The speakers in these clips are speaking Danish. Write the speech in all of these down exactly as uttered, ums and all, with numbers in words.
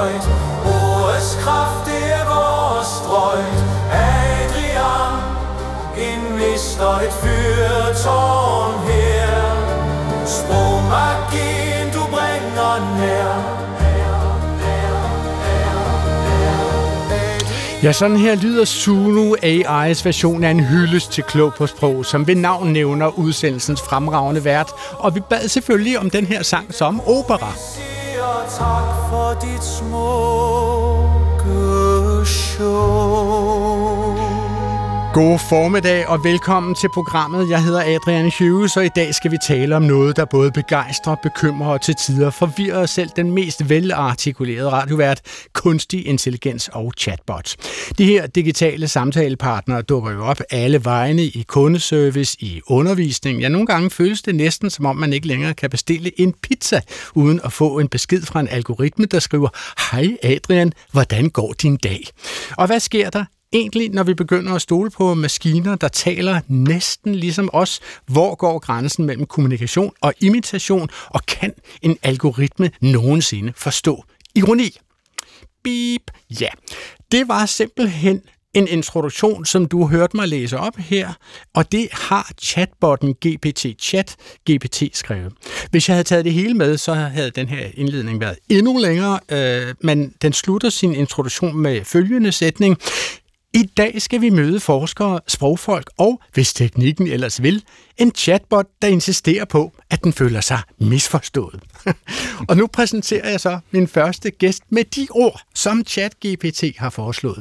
højt. Ordets kraft, det er vores drøjt. Adrian, en mist og et fyrtårn her. Sprogmagien, du bringer nær. Ja, sådan her lyder Zulu A I's version af en hyldest til Klog på Sprog, som ved navn nævner udsendelsens fremragende vært. Og vi bad selvfølgelig om den her sang som opera. Tak for dit smukke show. God formiddag og velkommen til programmet. Jeg hedder Adrian Hughes, og i dag skal vi tale om noget, der både begejstrer, bekymrer og til tider forvirrer selv den mest velartikulerede radiovært, kunstig intelligens og chatbots. De her digitale samtalepartnere dukker jo op alle vegne i kundeservice, i undervisning. Ja, nogle gange føles det næsten, som om man ikke længere kan bestille en pizza, uden at få en besked fra en algoritme, der skriver: Hej Adrian, hvordan går din dag? Og hvad sker der egentlig, når vi begynder at stole på maskiner, der taler næsten ligesom os? Hvor går grænsen mellem kommunikation og imitation, og kan en algoritme nogensinde forstå ironi? Beep. Ja, det var simpelthen en introduktion, som du hørte mig læse op her, og det har chatbotten G P T Chat G P T skrevet. Hvis jeg havde taget det hele med, så havde den her indledning været endnu længere, øh, men den slutter sin introduktion med følgende sætning: I dag skal vi møde forskere, sprogfolk og, hvis teknikken ellers vil, en chatbot, der insisterer på, at den føler sig misforstået. Og nu præsenterer jeg så min første gæst med de ord, som ChatGPT har foreslået.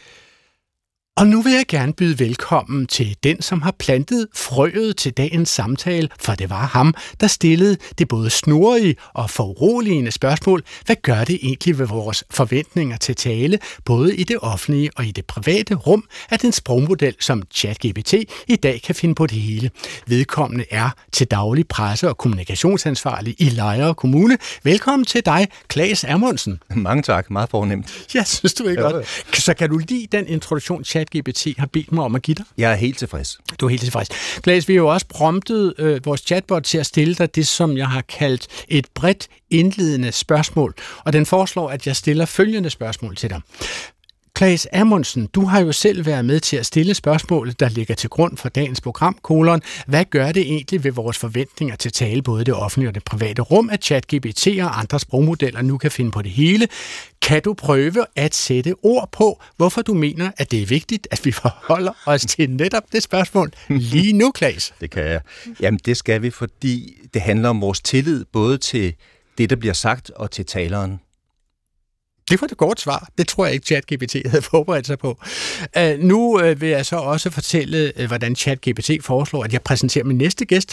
Og nu vil jeg gerne byde velkommen til den, som har plantet frøet til dagens samtale, for det var ham, der stillede det både snurrige og foruroligende spørgsmål: hvad gør det egentlig ved vores forventninger til tale, både i det offentlige og i det private rum, at en sprogmodel som ChatGPT i dag kan finde på det hele? Vedkommende er til daglig presse- og kommunikationsansvarlig i Lejre Kommune. Velkommen til dig, Claes Amundsen. Mange tak, meget fornemt. Ja, synes du ikke godt? Så kan du lide den introduktion, ChatGPT har bedt mig om at give dig? Jeg er helt tilfreds. Du er helt tilfreds. Claes, vi har jo også promptet øh, vores chatbot til at stille dig det, som jeg har kaldt et bredt indledende spørgsmål. Og den foreslår, at jeg stiller følgende spørgsmål til dig. Claes Amundsen, du har jo selv været med til at stille spørgsmålet, der ligger til grund for dagens program, kolon: hvad gør det egentlig ved vores forventninger til tale, både det offentlige og det private rum, at ChatGPT og andre sprogmodeller nu kan finde på det hele? Kan du prøve at sætte ord på, hvorfor du mener, at det er vigtigt, at vi forholder os til netop det spørgsmål lige nu, Claes? Det kan jeg. Jamen, det skal vi, fordi det handler om vores tillid, både til det, der bliver sagt, og til taleren. Det var det godt svar. Det tror jeg ikke, ChatGPT havde forberedt sig på. Uh, nu uh, vil jeg så også fortælle, uh, hvordan ChatGPT foreslår, at jeg præsenterer min næste gæst.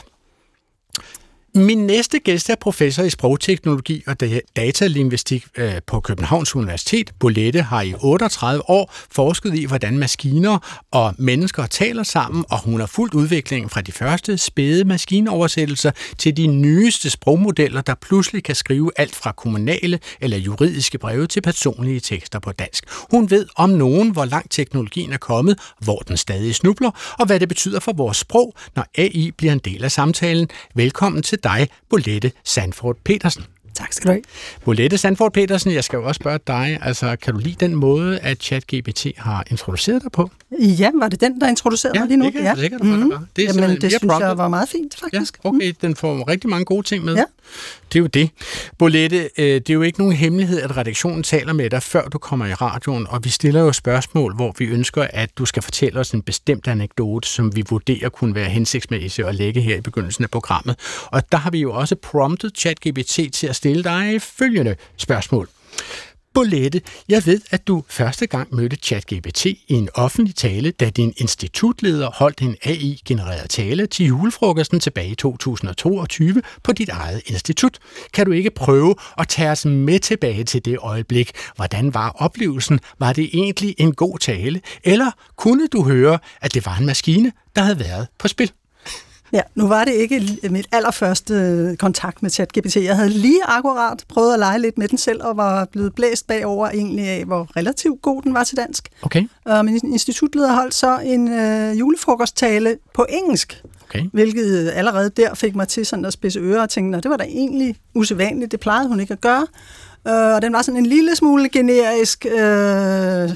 Min næste gæst er professor i sprogteknologi og datalingvistik på Københavns Universitet. Bolette har i otteogtredive år forsket i, hvordan maskiner og mennesker taler sammen, og hun har fulgt udviklingen fra de første spæde maskinoversættelser til de nyeste sprogmodeller, der pludselig kan skrive alt fra kommunale eller juridiske breve til personlige tekster på dansk. Hun ved om nogen, hvor langt teknologien er kommet, hvor den stadig snubler, og hvad det betyder for vores sprog, når A I bliver en del af samtalen. Velkommen til dig, Bolette Sandford Petersen. Tak skal du have. Bolette Sandford Petersen, jeg skal jo også spørge dig, altså kan du lide den måde, at ChatGPT har introduceret dig på? Ja, var det den, der introducerede ja, mig lige nu? Det kan jeg sikkert, mm-hmm. det var. Det, er Jamen, det synes promptet. jeg var meget fint, faktisk. Ja, okay, den får rigtig mange gode ting med. Ja. Det er jo det. Bolette, det er jo ikke nogen hemmelighed, at redaktionen taler med dig, før du kommer i radioen, og vi stiller jo spørgsmål, hvor vi ønsker, at du skal fortælle os en bestemt anekdote, som vi vurderer kunne være hensigtsmæssig at lægge her i begyndelsen af programmet. Og der har vi jo også promptet ChatGPT til at stille dig følgende spørgsmål. Bolette, jeg ved, at du første gang mødte ChatGPT i en offentlig tale, da din institutleder holdt en A I-genereret tale til julefrokosten tilbage i to tusind og toogtyve på dit eget institut. Kan du ikke prøve at tage os med tilbage til det øjeblik? Hvordan var oplevelsen? Var det egentlig en god tale? Eller kunne du høre, at det var en maskine, der havde været på spil? Ja, nu var det ikke mit allerførste kontakt med ChatGPT. Jeg havde lige akkurat prøvet at lege lidt med den selv, og var blevet blæst bagover egentlig af, hvor relativt god den var til dansk. Okay. Og min institutleder holdt så en øh, julefrokosttale på engelsk. Okay. Hvilket allerede der fik mig til sådan at spidse ører og tænke, det var da egentlig usædvanligt, det plejede hun ikke at gøre. Og den var sådan en lille smule generisk, øh,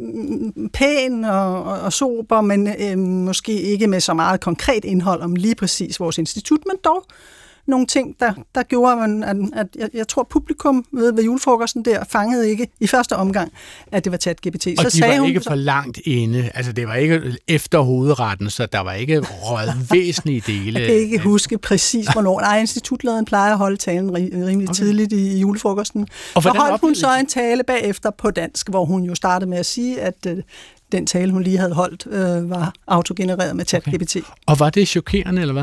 pæn og, og, og sober, men øh, måske ikke med så meget konkret indhold om lige præcis vores institut, men dog nogle ting, der, der gjorde, at, at, at jeg, jeg tror, publikum ved, ved julefrokosten der fangede ikke i første omgang, at det var ChatGPT. Og så de sagde var hun, ikke for langt inde. Altså, det var ikke efter hovedretten, så der var ikke røget væsentlige dele. Jeg kan ikke huske præcis, hvornår. Nej, institutlederen plejer at holde talen rimelig okay. tidligt i, i julefrokosten. Og så holdt hun så en tale bagefter på dansk, hvor hun jo startede med at sige, at øh, den tale, hun lige havde holdt, øh, var autogenereret med ChatGPT. Okay. Og var det chokerende, eller hvad?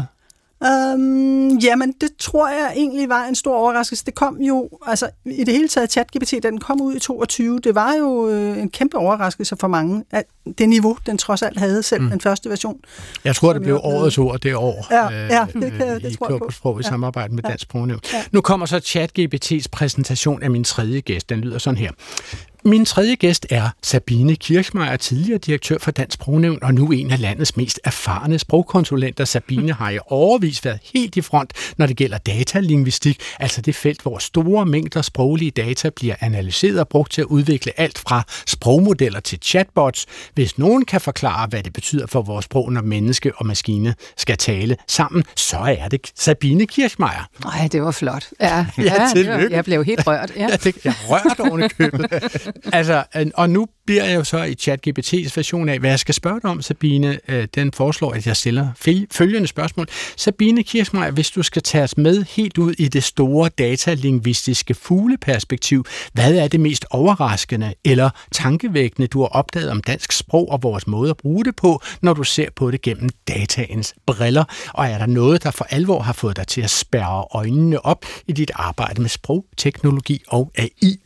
Um, jamen, det tror jeg egentlig var en stor overraskelse. Det kom jo, altså i det hele taget, ChatGPT, den kom ud i toogtyve. Det var jo øh, en kæmpe overraskelse for mange, at det niveau, den trods alt havde selv, mm. den første version. Jeg tror, det blev årets ord det år. Ja, ja det, kan, øh, det i tror jeg på. Sprog i ja. samarbejde med ja. Dansk Sprognævn. Ja. Nu kommer så ChatGPT's præsentation af min tredje gæst. Den lyder sådan her. Min tredje gæst er Sabine Kirchmeier, tidligere direktør for Dansk Sprognævn, og nu en af landets mest erfarne sprogkonsulenter. Sabine har i årevis været helt i front, når det gælder datalingvistik, altså det felt, hvor store mængder sproglige data bliver analyseret og brugt til at udvikle alt fra sprogmodeller til chatbots. Hvis nogen kan forklare, hvad det betyder for vores sprog, når menneske og maskine skal tale sammen, så er det Sabine Kirchmeier. Nej, det var flot. Ja, ja, ja det var, jeg blev helt rørt. Ja. Ja, det, jeg rørt oven i købet. Altså, og nu bliver jeg jo så i ChatGPT's version af, hvad jeg skal spørge dig om, Sabine. Den foreslår, at jeg stiller følgende spørgsmål. Sabine Kirchmeier, hvis du skal tage os med helt ud i det store datalingvistiske fugleperspektiv, hvad er det mest overraskende eller tankevækkende, du har opdaget om dansk sprog og vores måde at bruge det på, når du ser på det gennem dataens briller? Og er der noget, der for alvor har fået dig til at spærre øjnene op i dit arbejde med sprogteknologi og A I?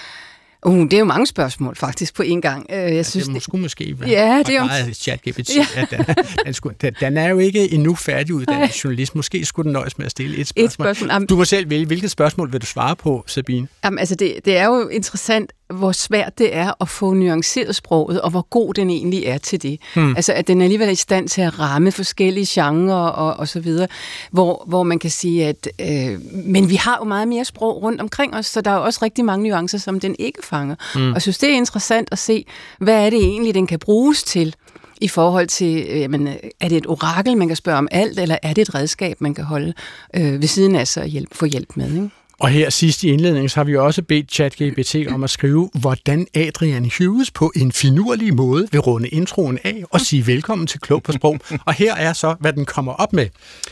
Uh, det er jo mange spørgsmål faktisk på en gang. Jeg ja, synes, det må, skulle måske være ja, det er meget ChatGPT. Ja. Ja, den, den, skulle, den, den er jo ikke endnu færdiguddannet journalist. Måske skulle den nøjes med at stille et spørgsmål. Et spørgsmål. Du må selv vælge, hvilket spørgsmål vil du svare på, Sabine? Jamen, altså det, det er jo interessant, hvor svært det er at få nuanceret sproget, og hvor god den egentlig er til det. Hmm. Altså, at den alligevel er i stand til at ramme forskellige genrer og, og så videre, hvor, hvor man kan sige, at øh, men vi har jo meget mere sprog rundt omkring os, så der er jo også rigtig mange nuancer, som den ikke fanger. Hmm. Og jeg synes, det er interessant at se, hvad er det egentlig, den kan bruges til, i forhold til, øh, jamen, er det et orakel, man kan spørge om alt, eller er det et redskab, man kan holde øh, ved siden af sig og hjælp, få hjælp med, ikke? Og her sidst i indledningen, så har vi også bedt ChatGPT om at skrive, hvordan Adrian Hughes på en finurlig måde vil runde introen af og sige velkommen til Klog på Sprog. Og her er så, hvad den kommer op med.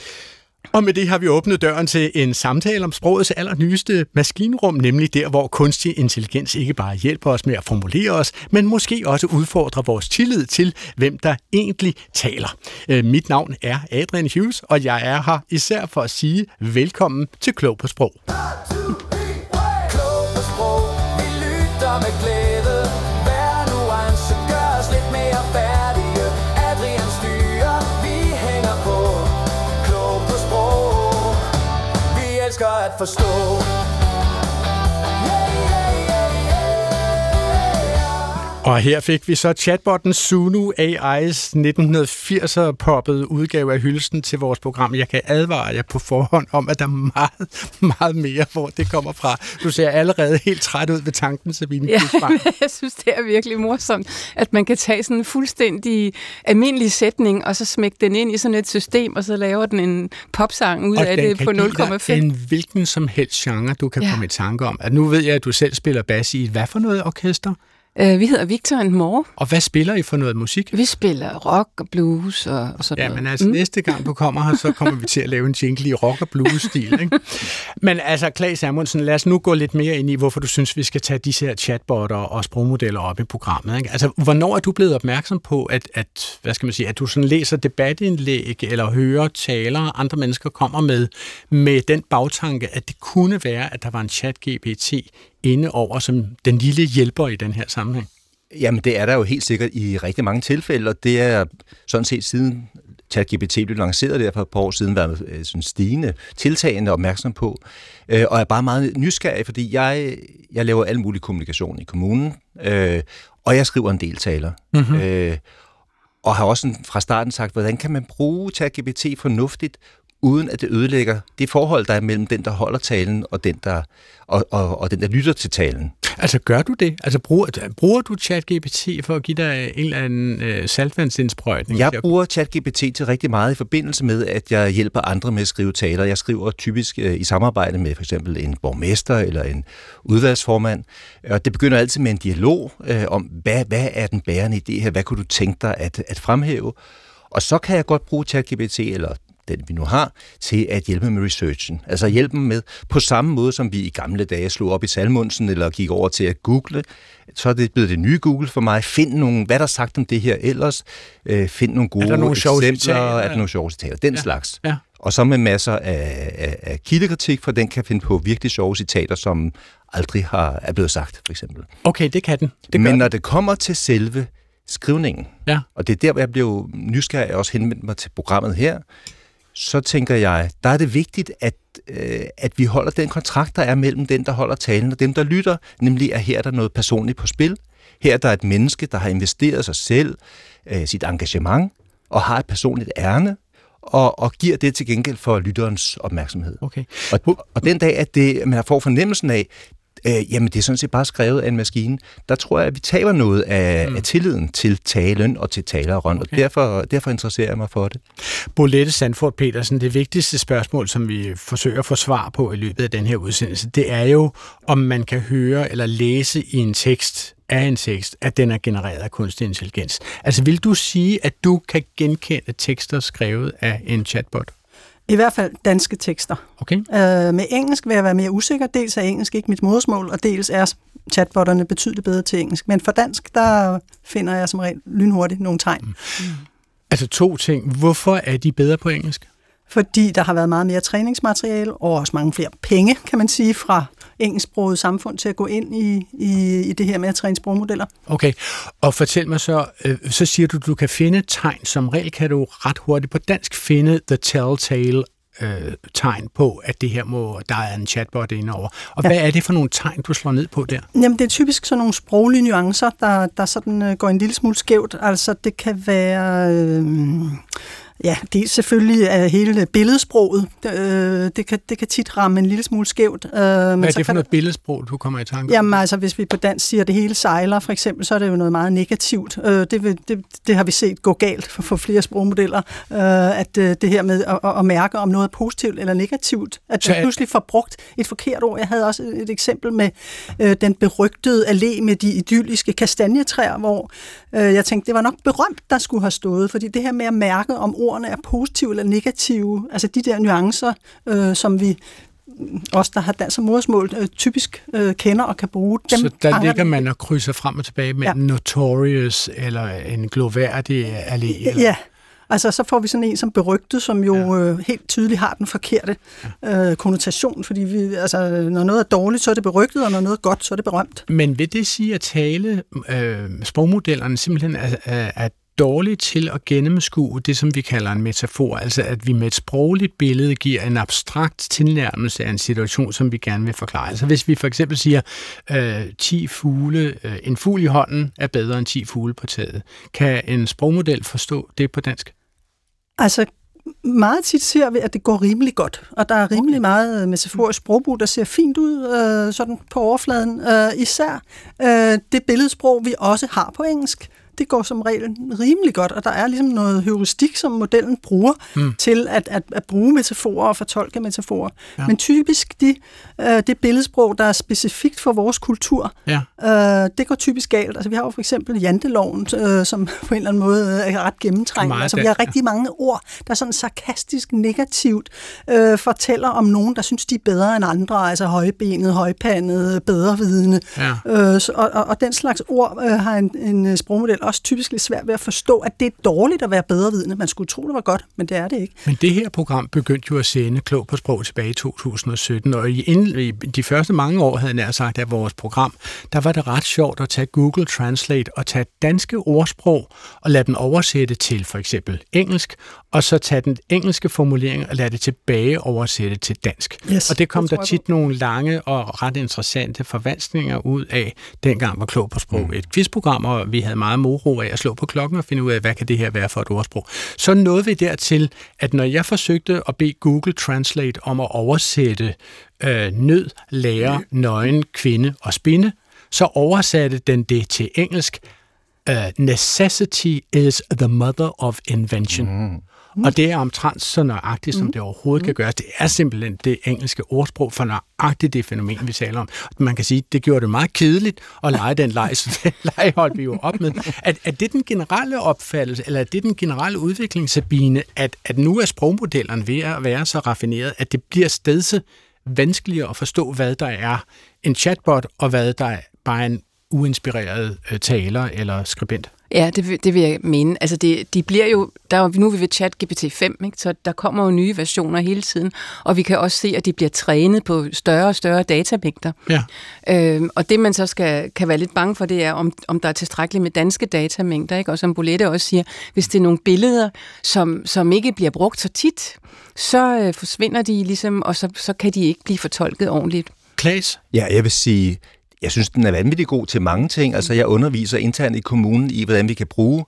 Og med det har vi åbnet døren til en samtale om sprogets allernyeste maskinrum, nemlig der, hvor kunstig intelligens ikke bare hjælper os med at formulere os, men måske også udfordrer vores tillid til, hvem der egentlig taler. Mit navn er Adrian Hughes, og jeg er her især for at sige velkommen til Klog på Sprog. Klog på sprog, vi lytter med glæde. Hver nuance gør os lidt mere færdige. Adrian styrer, vi hænger på. Klog på sprog, vi elsker at forstå. Og her fik vi så chatbotten Zunu A I's nitten firser poppet udgave af hylden til vores program. Jeg kan advare jer på forhånd om, at der er meget, meget mere, hvor det kommer fra. Du ser allerede helt træt ud ved tanken, Sabine. Ja, jeg synes, det er virkelig morsomt, at man kan tage sådan en fuldstændig almindelig sætning, og så smække den ind i sådan et system, og så laver den en popsang ud og af det på nul komma fem. Og den en hvilken som helst genre, du kan ja. komme i tanke om. At nu ved jeg, at du selv spiller bas i hvad for noget orkester? Vi hedder Victor and More. Og hvad spiller I for noget musik? Vi spiller rock og blues og, og sådan ja, noget. Ja, men altså mm. næste gang du kommer her, så kommer vi til at lave en jingle i rock og blues-stil. Ikke? Men altså, Claes Amundsen, lad os nu gå lidt mere ind i, hvorfor du synes, vi skal tage disse her chatbotter og sprogmodeller op i programmet. Ikke? Altså, hvornår er du blevet opmærksom på, at, at, hvad skal man sige, at du sådan læser debatindlæg eller hører taler, andre mennesker kommer med, med den bagtanke, at det kunne være, at der var en chat-G P T inde over som den lille hjælper i den her sammenhæng? Jamen, det er der jo helt sikkert i rigtig mange tilfælde, og det er sådan set siden ChatGPT blev lanceret der for et par år siden, været sådan stigende, tiltagende opmærksom på, øh, og er bare meget nysgerrig, fordi jeg, jeg laver al mulig kommunikation i kommunen, øh, og jeg skriver en del taler. Mm-hmm. Øh, og har også fra starten sagt, hvordan kan man bruge ChatGPT fornuftigt, uden at det ødelægger det forhold, der er mellem den, der holder talen, og den, der, og, og, og den, der lytter til talen. Altså, gør du det? Altså, bruger, bruger du ChatGPT for at give dig en eller anden øh, saltvandsindsprøjtning? Jeg bruger ChatGPT til rigtig meget i forbindelse med, at jeg hjælper andre med at skrive taler. Jeg skriver typisk øh, i samarbejde med for eksempel en borgmester eller en udvalgsformand, og det begynder altid med en dialog øh, om, hvad, hvad er den bærende idé her? Hvad kunne du tænke dig at, at fremhæve? Og så kan jeg godt bruge ChatGPT, eller den vi nu har, til at hjælpe med researchen. Altså hjælpe med på samme måde, som vi i gamle dage slog op i Salmonsen, eller gik over til at google. Så er det blevet det nye Google for mig. Find nogle, hvad der er sagt om det her ellers. Øh, find nogle gode er nogle eksempler. Er der nogle sjove citater? Den ja. slags. Ja. Og så med masser af, af, af kildekritik, for den kan finde på virkelig sjove citater, som aldrig har, er blevet sagt, for eksempel. Okay, det kan den. Det Men den. når det kommer til selve skrivningen, ja. og det er der, hvor jeg blev nysgerrig og også henvendt mig til programmet her, så tænker jeg, der er det vigtigt, at, øh, at vi holder den kontrakt, der er mellem den, der holder talen, og dem, der lytter, nemlig at her er der noget personligt på spil. Her er der et menneske, der har investeret sig selv, øh, sit engagement, og har et personligt ærne, og, og giver det til gengæld for lytterens opmærksomhed. Okay. Og, og den dag, at det, man får fornemmelsen af, Øh, jamen, det er sådan set bare skrevet af en maskine. Der tror jeg, at vi taber noget af, mm. af tilliden til talen og til talerrøn, okay. og derfor, derfor interesserer jeg mig for det. Bolette Sandford Petersen, det vigtigste spørgsmål, som vi forsøger at få svar på i løbet af den her udsendelse, det er jo, om man kan høre eller læse i en tekst, af en tekst, at den er genereret af kunstig intelligens. Altså, vil du sige, at du kan genkende tekster skrevet af en chatbot? I hvert fald danske tekster. Okay. Øh, med engelsk vil jeg være mere usikker. Dels er engelsk ikke mit modersmål, og dels er chatbotterne betydeligt bedre til engelsk. Men for dansk, der finder jeg som regel lynhurtigt nogle tegn. Mm. Altså to ting. Hvorfor er de bedre på engelsk? Fordi der har været meget mere træningsmateriale, og også mange flere penge, kan man sige, fra engelsksproget samfund til at gå ind i, i, i det her med at træne sprogmodeller. Okay, og fortæl mig så, øh, så siger du, du kan finde tegn, som regel kan du ret hurtigt på dansk finde the telltale øh, tegn på, at det her må, der er en chatbot indover. Og ja. Hvad er det for nogle tegn, du slår ned på der? Jamen, det er typisk sådan nogle sproglige nuancer, der, der sådan øh, går en lille smule skævt. Altså, det kan være... Øh, Ja, det er selvfølgelig er hele billedsproget. Øh, det, kan, det kan tit ramme en lille smule skævt. Øh, Hvad er det for noget billedsprog, du kommer i tanke? Jamen altså, hvis vi på dansk siger, at det hele sejler, for eksempel, så er det jo noget meget negativt. Øh, det, vil, det, det har vi set gå galt for, for flere sprogmodeller, øh, at øh, det her med at, at mærke, om noget er positivt eller negativt, at man pludselig får brugt et forkert ord. Jeg havde også et eksempel med øh, den berygtede allé med de idylliske kastanjetræer, hvor øh, jeg tænkte, det var nok berømt, der skulle have stået, fordi det her med at mærke, om ordene er positive eller negative, altså de der nuancer, øh, som vi også der har dansk som modersmål, øh, typisk øh, kender og kan bruge. Dem så der ligger man og krydser frem og tilbage med ja. notorious eller en gloværdig allé? Eller? Ja, altså så får vi sådan en som berygtet, som jo ja. øh, helt tydeligt har den forkerte øh, konnotation, fordi vi, altså, når noget er dårligt, så er det berygtet, og når noget er godt, så er det berømt. Men vil det sige, at tale øh, sprogmodellerne simpelthen er, er, er dårligt til at gennemskue det, som vi kalder en metafor, altså at vi med et sprogligt billede giver en abstrakt tilnærmelse af en situation, som vi gerne vil forklare. Altså hvis vi for eksempel siger, øh, ti fugle, øh, en fugl i hånden er bedre end ti fugle på taget. Kan en sprogmodel forstå det på dansk? Altså, meget tit ser vi, at det går rimelig godt, og der er rimelig okay. meget metaforisk sprogbrug, der ser fint ud øh, sådan på overfladen. Øh, især øh, det billedsprog, vi også har på engelsk, det går som regel rimelig godt, og der er ligesom noget heuristik, som modellen bruger mm. til at, at, at bruge metaforer og fortolke metaforer. Ja. Men typisk de, øh, det billedsprog, der er specifikt for vores kultur, ja. øh, det går typisk galt. Altså vi har jo for eksempel janteloven, øh, som på en eller anden måde er ret gennemtrængende. Altså vi har rigtig mange ord, der sådan sarkastisk negativt øh, fortæller om nogen, der synes, de er bedre end andre, altså højbenet, højpandet, bedrevidende. Ja. Øh, så, og, og, og den slags ord øh, har en, en sprogmodel også typisk lidt svært ved at forstå, at det er dårligt at være bedrevidende. Man skulle tro, det var godt, men det er det ikke. Men det her program begyndte jo at sende Klog på Sprog tilbage i to tusind og sytten, og i, inden, i de første mange år, havde jeg nær sagt, af vores program, der var det ret sjovt at tage Google Translate og tage danske ordsprog og lade den oversætte til for eksempel engelsk, og så tage den engelske formulering og lade det tilbage oversætte til dansk. Yes, og det kom det der tit nogle lange og ret interessante forvanskninger ud af, dengang var Klog på Sprog mm. et quizprogram, og vi havde meget mod sprogro af at slå på klokken og finde ud af, hvad kan det her være for et ordsprog. Så nåede vi dertil, at når jeg forsøgte at bede Google Translate om at oversætte øh, nød, lærer, nøgen, kvinde og spinde, så oversatte den det til engelsk. Uh, necessity is the mother of invention. Mm. Mm. Og det er omtrent så nøjagtigt, som mm. det overhovedet mm. kan gøres. Det er simpelthen det engelske ordsprog for nøjagtigt det fænomen, vi taler om. Man kan sige, det gjorde det meget kedeligt at lege den leg, så den leg holdt vi jo op med. Er, er det den generelle opfattelse, eller er det den generelle udvikling, Sabine, at, at nu er sprogmodellerne ved at være så raffineret, at det bliver stedse vanskeligere at forstå, hvad der er en chatbot, og hvad der er bare en uinspireret øh, taler eller skribent? Ja, det, det vil jeg mene. Altså, det, de bliver jo, der er, nu er vi ved ChatGPT fem, ikke? Så der kommer jo nye versioner hele tiden, og vi kan også se, at de bliver trænet på større og større datamængder. Ja. Øhm, og det, man så skal, kan være lidt bange for, det er, om, om der er tilstrækkeligt med danske datamængder, ikke? Og som Bolette også siger, hvis det er nogle billeder, som, som ikke bliver brugt så tit, så øh, forsvinder de ligesom, og så, så kan de ikke blive fortolket ordentligt. Klaas? Ja, jeg vil sige, jeg synes, den er vanvittigt god til mange ting. Altså, jeg underviser internt i kommunen i, hvordan vi kan bruge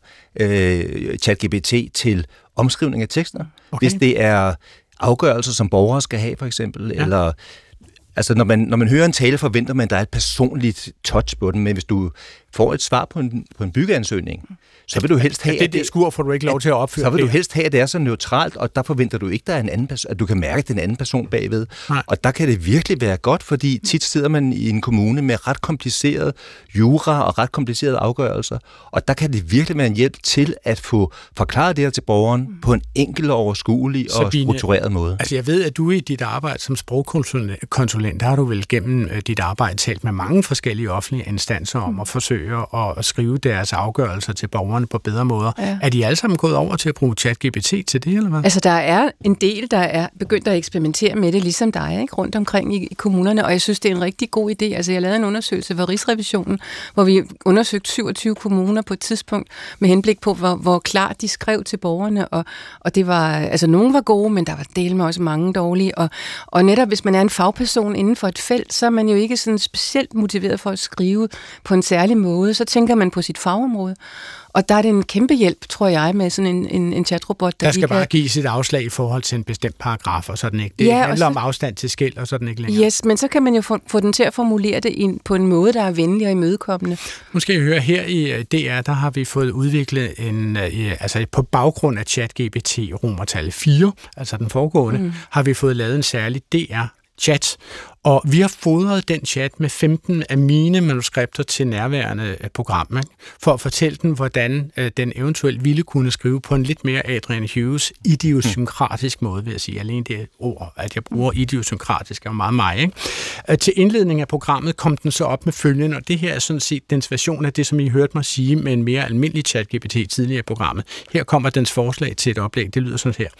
øh, ChatGPT til omskrivning af tekster. Okay. Hvis det er afgørelser, som borgere skal have, for eksempel, ja. eller... Altså, når man, når man hører en tale, forventer man, at der er et personligt touch på den, men hvis du får et svar på en, på en byggeansøgning, så vil du helst have... Ja, det, det skur får du ikke lov til at opføre. Så vil du helst have, at det er så neutralt, og der forventer du ikke, der er en anden person, at du kan mærke den anden person bagved. Nej. Og der kan det virkelig være godt, fordi tit sidder man i en kommune med ret kompliceret jura og ret komplicerede afgørelser, og der kan det virkelig være en hjælp til at få forklaret det her til borgeren på en enkel, overskuelig og Sabine, struktureret måde. Altså, jeg ved, at du i dit arbejde som sprogkonsulent, der har du vel gennem dit arbejde talt med mange forskellige offentlige instanser om at forsøge at skrive deres afgørelser til borgerne på bedre måder. Ja. Er de alle sammen gået over til at bruge ChatGPT til det, eller hvad? Altså, der er en del, der er begyndt at eksperimentere med det, ligesom dig, ikke? Rundt omkring i, i kommunerne, og jeg synes, det er en rigtig god idé. Altså, jeg lavede en undersøgelse for Rigsrevisionen, hvor vi undersøgte syvogtyve kommuner på et tidspunkt, med henblik på, hvor, hvor klart de skrev til borgerne, og, og det var, altså, nogle var gode, men der var del med også mange dårlige, og, og netop, hvis man er en fagperson inden for et felt, så er man jo ikke sådan specielt motiveret for at skrive på en særlig måde, så tænker man på sit fagområde. Og der er det en kæmpe hjælp, tror jeg, med sådan en, en, en chatrobot. Der, der skal kan... bare gives et afslag i forhold til en bestemt paragraf, og sådan ikke. Det ja, handler så... om afstand til skel, og sådan ikke længere. Yes, men så kan man jo få, få den til at formulere det ind på en måde, der er venlig og imødekommende. Nu skal I høre, her i D R, der har vi fået udviklet en, altså på baggrund af ChatGPT romertal fire, altså den foregående, mm. har vi fået lavet en særlig D R-chat. Og vi har fodret den chat med femten af mine manuskripter til nærværende program, ikke? For at fortælle den, hvordan øh, den eventuelt ville kunne skrive på en lidt mere Adrian Hughes idiosynkratisk måde, vil jeg sige. Alene det ord, at jeg bruger idiosynkratisk, er meget mig. Ikke? Øh, til indledning af programmet kom den så op med følgende, og det her er sådan set dens version af det, som I hørte mig sige med en mere almindelig ChatGPT tidligere i programmet. Her kommer dens forslag til et oplæg. Det lyder sådan her.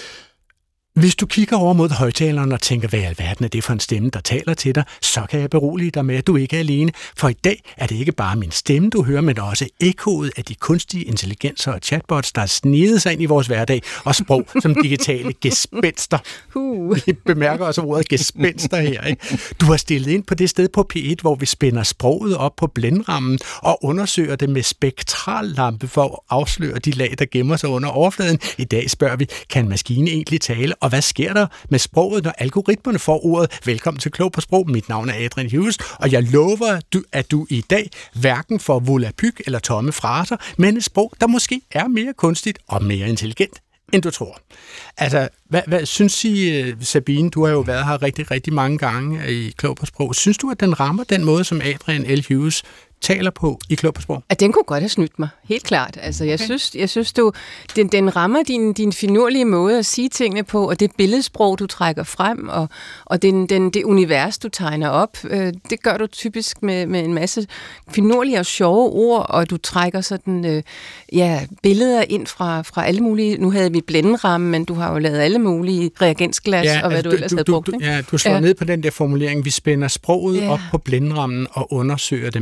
Hvis du kigger over mod højtaleren og tænker, hvad i alverden er det for en stemme, der taler til dig, så kan jeg berolige dig med, at du ikke er alene. For i dag er det ikke bare min stemme, du hører, men også ekkoet af de kunstige intelligenser og chatbots, der er snedet sig ind i vores hverdag, og sprog som digitale gespenster. Uh. Vi bemærker også ordet gespenster her. Ikke? Du har stillet ind på det sted på P et, hvor vi spænder sproget op på blindrammen og undersøger det med spektrallampe for at afsløre de lag, der gemmer sig under overfladen. I dag spørger vi, kan en maskine egentlig tale? Og hvad sker der med sproget, når algoritmerne får ordet? Velkommen til Klog på Sprog. Mit navn er Adrian Hughes, og jeg lover, at du i dag hverken får volapyk eller tomme fraser, men et sprog, der måske er mere kunstigt og mere intelligent, end du tror. Altså, hvad, hvad synes I, Sabine, du har jo været her rigtig, rigtig mange gange i Klog på Sprog. Synes du, at den rammer den måde, som Adrian L. Hughes taler på i Klog på Sprog? At den kunne godt have snydt mig, helt klart. Altså, jeg okay. synes, jeg synes du, den, den rammer din, din finurlige måde at sige tingene på, og det billedsprog, du trækker frem, og, og den, den, det univers, du tegner op, øh, det gør du typisk med, med en masse finurlige og sjove ord, og du trækker sådan, øh, ja, billeder ind fra, fra alle mulige, nu havde vi blændenramme, men du har jo lavet alle mulige reagensglas, ja, og hvad altså, du ellers du, havde du, brugt. Du, ja, du slår ja. ned på den der formulering, vi spænder sproget ja. op på blændenrammen og undersøger det med spektrallampe.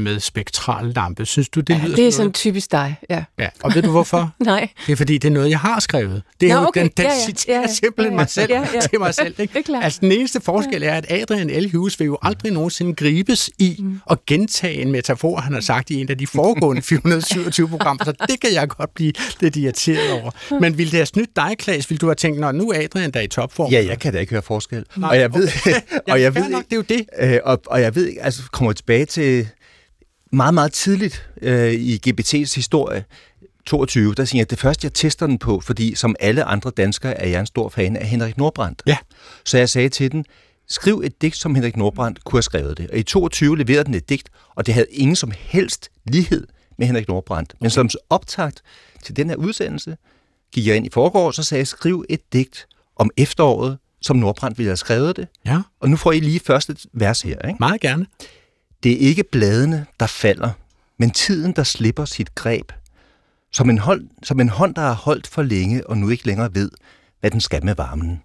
spektrallampe. Synes du, det ja, lyder det er sådan sådan typisk dig, ja. Ja, og ved du hvorfor? Nej. Det er fordi, det er noget, jeg har skrevet. Det er Nå, jo okay. den, den ja, ja. citerer ja, ja. simpelthen ja, ja. mig selv ja, ja. til mig selv. Ikke? Det er klart. Altså, den eneste forskel er, at Adrian L. Hughes vil jo aldrig nogensinde gribes i mm. at gentage en metafor, han har sagt i en af de foregående fire hundrede syvogtyve programmer, så det kan jeg godt blive lidt irriteret over. Men ville det have snydt dig, Claes? Ville du have tænkt, når nu er Adrian der i topform? Ja, jeg kan da ikke høre forskel. Nej, og jeg ved, okay. og jeg ja, ved nok, det er jo det. Øh, og, og jeg ved, altså kommer tilbage til meget, meget tidligt øh, i G B T's historie, toogtyve, der siger jeg, at det første, jeg tester den på, fordi som alle andre danskere er jeg en stor fan af Henrik Nordbrandt. Ja. Så jeg sagde til den, skriv et digt, som Henrik Nordbrandt kunne have skrevet det. Og i toogtyve leverede den et digt, og det havde ingen som helst lighed med Henrik Nordbrandt. Men som optakt til den her udsendelse, gik jeg ind i forgårs og sagde, skriv et digt om efteråret, som Nordbrandt ville have skrevet det. Ja. Og nu får I lige første vers her. Ikke? Meget gerne. Det er ikke bladene, der falder, men tiden, der slipper sit greb. Som en, hold, som en hånd, der har holdt for længe, og nu ikke længere ved, hvad den skal med varmen.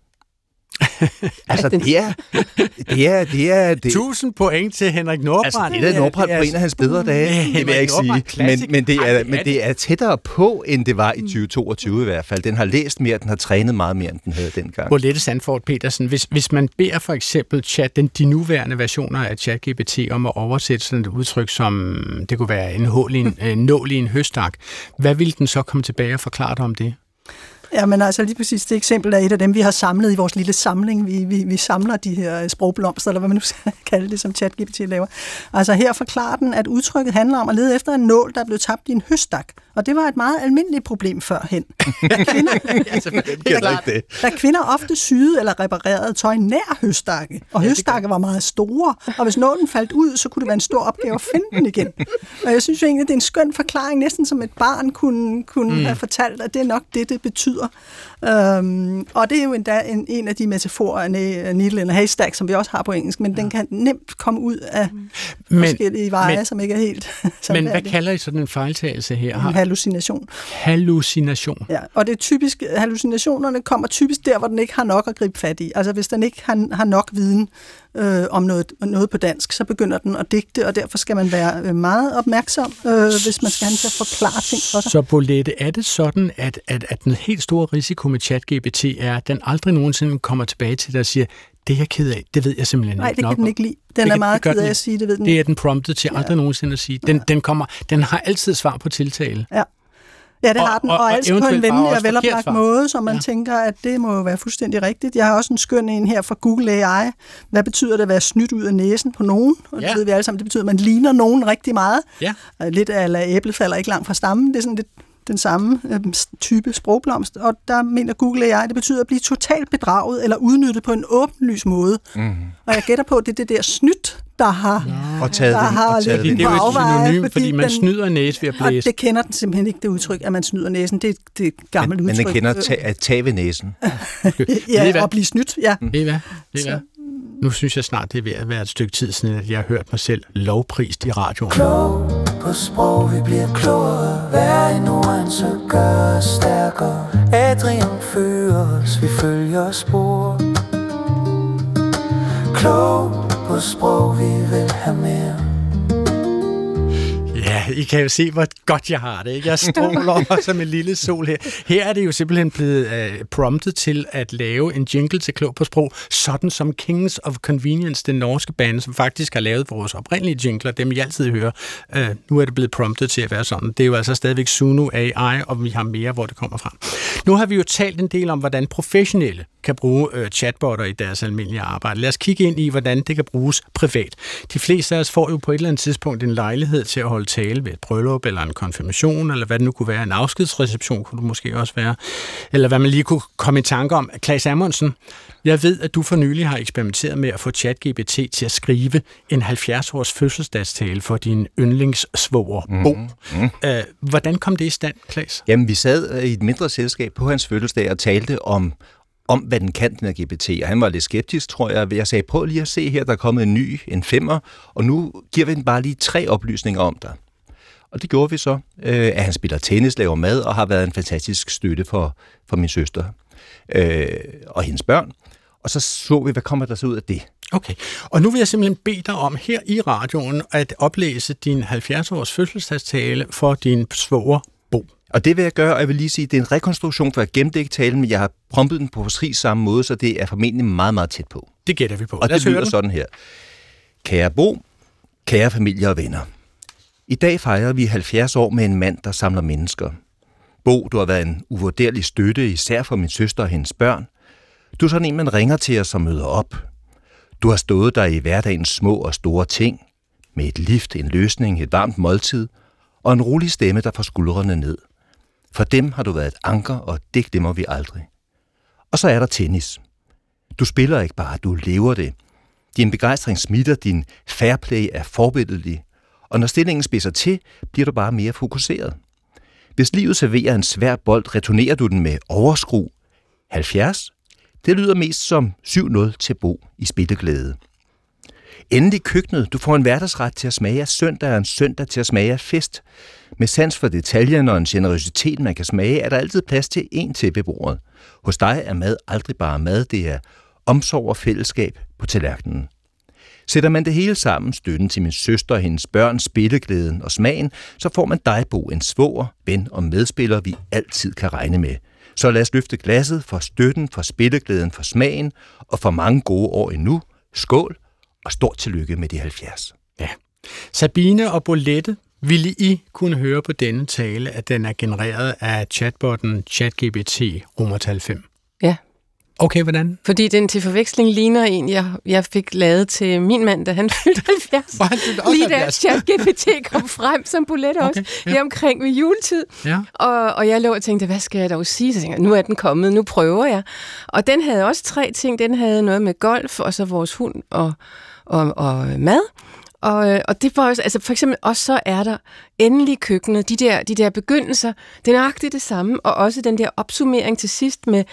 altså, det er... Det er, det er det. Tusind point til Henrik Nordbrandt. Altså, det er Nordbrandt på en af hans bedre dage, det vil jeg ikke sige. Men, men, det er, men det er tættere på, end det var i tyve toogtyve i hvert fald. Den har læst mere, den har trænet meget mere, end den havde dengang. Bolette Sandford Petersen, hvis, hvis man beder for eksempel chat, den, de nuværende versioner af ChatGPT om at oversætte sådan et udtryk som, det kunne være en, hål i en, en nål i en høstak, hvad vil den så komme tilbage og forklare dig om det? Ja, men altså lige præcis det eksempel er et af dem, vi har samlet i vores lille samling. Vi, vi, vi samler de her sprogblomster, eller hvad man nu skal kalde det, som ChatGPT laver. Altså her forklarer den, at udtrykket handler om at lede efter en nål, der er blevet tabt i en høstak. Og det var et meget almindeligt problem førhen. Da kvinder, det. da kvinder ofte syede eller reparerede tøj nær høstakke, og høstakke var meget store, og hvis nålen faldt ud, så kunne det være en stor opgave at finde den igen. Og jeg synes jo egentlig, det er en skøn forklaring, næsten som et barn kunne, kunne mm. have fortalt, at det er nok det, det betyder. Um, og det er jo endda en, en af de metaforer af needle in a haystack, som vi også har på engelsk, men ja. Den kan nemt komme ud af men, forskellige veje, men, som ikke er helt Men hvad kalder I sådan en fejltagelse her? En hallucination. Hallucination. Ja, og det er typisk, hallucinationerne kommer typisk der, hvor den ikke har nok at gribe fat i. Altså hvis den ikke har, har nok viden øh, om noget, noget på dansk, så begynder den at digte, og derfor skal man være meget opmærksom, øh, hvis man skal have den til at forklare ting for sig. Så Bolette, er det sådan, at, at, at den helt store risiko med ChatGPT er, at den aldrig nogensinde kommer tilbage til dig og siger, det er jeg ked af, det ved jeg simpelthen Nej, ikke nok nok den ikke lide. Den det er meget ked af at sige, det ved den Det er den promptet til aldrig ja. nogensinde at sige. Den, ja. den, kommer, den har altid svar på tiltale. Ja. Ja, det har den, og, og, og altid på en venlig og veloplagt måde, så man ja. tænker, at det må være fuldstændig rigtigt. Jeg har også en skøn en her fra Google A I. Hvad betyder det at være snydt ud af næsen på nogen? Og det ja. ved vi alle sammen, det betyder, at man ligner nogen rigtig meget. Ja. Lidt af æblet falder ikke langt fra stammen. Det er sådan lidt den samme øh, type sprogblomst, og der mener Google A I, det betyder at blive totalt bedraget eller udnyttet på en åbenlys måde. Mm. Og jeg gætter på, at det er det der snydt, der har, ja. og taget der den, har og taget lidt det. Det er jo et synonym, fordi, fordi man den, snyder næse ved at blæse. Og det kender den simpelthen ikke, det udtryk, at man snyder næsen. Det, det er et gammelt men, udtryk. Men den kender ta- at tage ved næsen. ja, og blive snydt, ja. Ved I hvad? Ved I hvad? Nu synes jeg snart, det er ved at være et stykke tid siden, at jeg har hørt mig selv lovprist i radioen. Klog på sprog, vi bliver klogere. Hver nuance gør os stærkere. Adrian fører os, vi følger spor. Klog på sprog, vi vil have mere. Ja, I kan jo se, hvor godt jeg har det, ikke? Jeg stråler som en lille sol her. Her er det jo simpelthen blevet uh, promptet til at lave en jingle til Klog på sprog, sådan som Kings of Convenience, den norske band, som faktisk har lavet vores oprindelige jingler, dem I altid hører. Uh, nu er det blevet promptet til at være sådan. Det er jo altså stadigvæk Suno A I, og vi har mere, hvor det kommer fra. Nu har vi jo talt en del om, hvordan professionelle kan bruge uh, chatbotter i deres almindelige arbejde. Lad os kigge ind i, hvordan det kan bruges privat. De fleste af os får jo på et eller andet tidspunkt en lejlighed til at holde tale ved et bryllup, eller en konfirmation, eller hvad det nu kunne være. En afskedsreception kunne det måske også være. Eller hvad man lige kunne komme i tanke om. Claes Amundsen, jeg ved, at du for nylig har eksperimenteret med at få ChatGPT til at skrive en halvfjerds-års fødselsdagstale for din yndlingssvoger Bo. Mm-hmm. Uh, hvordan kom det i stand, Claes? Jamen, vi sad i et mindre selskab på hans fødselsdag og talte om om, hvad den kan, den her G P T. Og han var lidt skeptisk, tror jeg. Jeg sagde, prøv lige at se her, der er kommet en ny, en femmer, og nu giver vi den bare lige tre oplysninger om dig. Og det gjorde vi så, øh, at han spiller tennis, laver mad, og har været en fantastisk støtte for, for min søster øh, og hendes børn. og så så vi, hvad kommer der så ud af det. Okay, og nu vil jeg simpelthen bede dig om her i radioen at oplæse din halvfjerds-års fødselsdagstale for din svoger Bo. Og det vil jeg gøre, og jeg vil lige sige, at det er en rekonstruktion, for jeg gemte ikke talen, men jeg har promptet den på præcis samme måde, så det er formentlig meget, meget tæt på. Det gætter vi på. Og det lyder sådan her. Kære Bo, kære familie og venner. I dag fejrer vi halvfjerds år med en mand, der samler mennesker. Bo, du har været en uvurderlig støtte, især for min søster og hendes børn. Du er sådan en, man ringer til os og møder op. Du har stået der i hverdagens små og store ting, med et lift, en løsning, et varmt måltid og en rolig stemme, der får skuldrene ned. For dem har du været et anker, og det glemmer vi aldrig. Og så er der tennis. Du spiller ikke bare, du lever det. Din begejstring smitter, din fairplay er forbilledlig, og når stillingen spidser til, bliver du bare mere fokuseret. Hvis livet serverer en svær bold, returnerer du den med overskru. halvfjerds? Det lyder mest som syv nul til Bo i spilleglæde. Endelig køkkenet. Du får en hverdagsret til at smage af søndag og en søndag til at smage af fest. Med sans for detaljerne og en generøsitet, man kan smage, er der altid plads til en til ved bordet. Hos dig er mad aldrig bare mad, det er omsorg og fællesskab på tallerkenen. Sætter man det hele sammen, støtten til min søster og hendes børn, spilleglæden og smagen, så får man dig, Bo, en svoger, ven og medspiller, vi altid kan regne med. Så lad os løfte glasset for støtten, for spilleglæden, for smagen og for mange gode år endnu. Skål og stort tillykke med de halvfjerds. Ja. Sabine og Bolette, ville I kunne høre på denne tale, at den er genereret af chatbotten ChatGPT romertal fem? Ja. Okay, hvordan? Fordi den til forveksling ligner en, jeg, jeg fik lavet til min mand, da han fyldte halvfjerds. Var han fyldte også Lige da halvfjerds? ChatGPT kom frem, som Bolette okay, også, ja. Lige omkring ved juletid. Ja. Og, og jeg lå og tænkte, hvad skal jeg dog sige? Så tænkte jeg, nu er den kommet, nu prøver jeg. Og den havde også tre ting. Den havde noget med golf, og så vores hund og, og, og mad. Og, og det var også, altså for eksempel, også så er der endelig køkkenet, de der, de der begyndelser, det er nøjagtigt det samme, og også den der opsummering til sidst med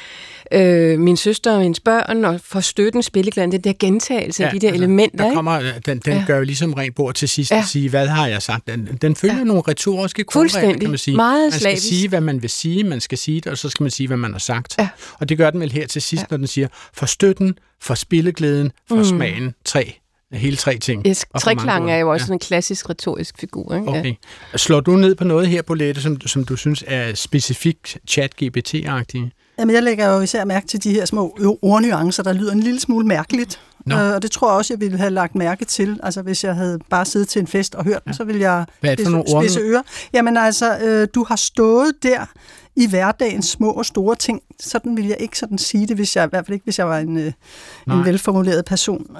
øh, min søster og hendes børn, og for støtten, spilleglæden, den der gentagelse af ja, de der altså, elementer. Der kommer, den den ja. gør jo ligesom rent bord til sidst ja. at sige, hvad har jeg sagt? Den, den følger ja. nogle retoriske grundregler, kan man sige. Meget man skal slavisk. sige, hvad man vil sige, man skal sige det, og så skal man sige, hvad man har sagt. Ja. Og det gør den vel her til sidst, ja. når den siger, for støtten, for spilleglæden, for mm. smagen, tre. Hele tre ting. Yes, treklang er jo også ja. en klassisk retorisk figur. Ikke? Okay. Ja. Slår du ned på noget her, Bolette, som, som du synes er specifikt chat-G P T-agtigt? Jamen, jeg lægger jo især mærke til de her små ordnuancer, der lyder en lille smule mærkeligt. No. Øh, og det tror jeg også, jeg ville have lagt mærke til. Altså, hvis jeg havde bare siddet til en fest og hørt den, ja. så ville jeg spidse ører. Jamen altså, øh, du har stået der i hverdagens små og store ting. Sådan ville jeg ikke sådan sige det, hvis jeg, i hvert fald ikke, hvis jeg var en, øh, en velformuleret person.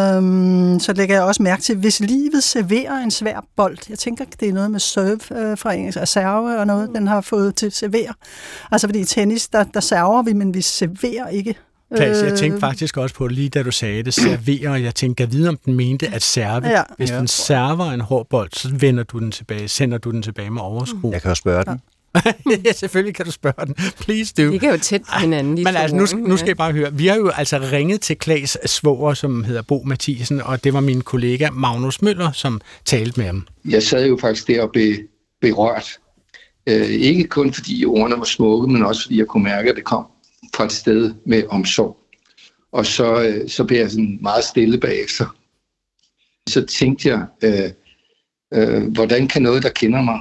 Øhm, så lægger jeg også mærke til, hvis livet serverer en svær bold. Jeg tænker, det er noget med serve øh, fra engelsk, og serve og noget, den har fået til servere. Altså, fordi i tennis, der, der server vi, men vi serverer ikke. Klaas, jeg tænkte faktisk også på det, lige da du sagde det, servere, og jeg tænkte, jeg ved, om den mente at serve. Ja. Hvis ja. den server en hård bold, så vender du den tilbage, sender du den tilbage med overskru. Jeg kan jo spørge den. Ja, selvfølgelig kan du spørge den. Please do. Det kan jo tæt på hinanden. Men altså, nu, nu skal jeg bare høre. Vi har jo altså ringet til Klaas svoger, som hedder Bo Mathisen, og det var min kollega Magnus Møller, som talte med ham. Jeg sad jo faktisk der og blev berørt. Øh, ikke kun fordi ordene var smukke, men også fordi jeg kunne mærke, at det kom fra et sted med omsorg. Og så, øh, så blev jeg sådan meget stille bagefter. Så tænkte jeg, øh, øh, hvordan kan noget, der kender mig,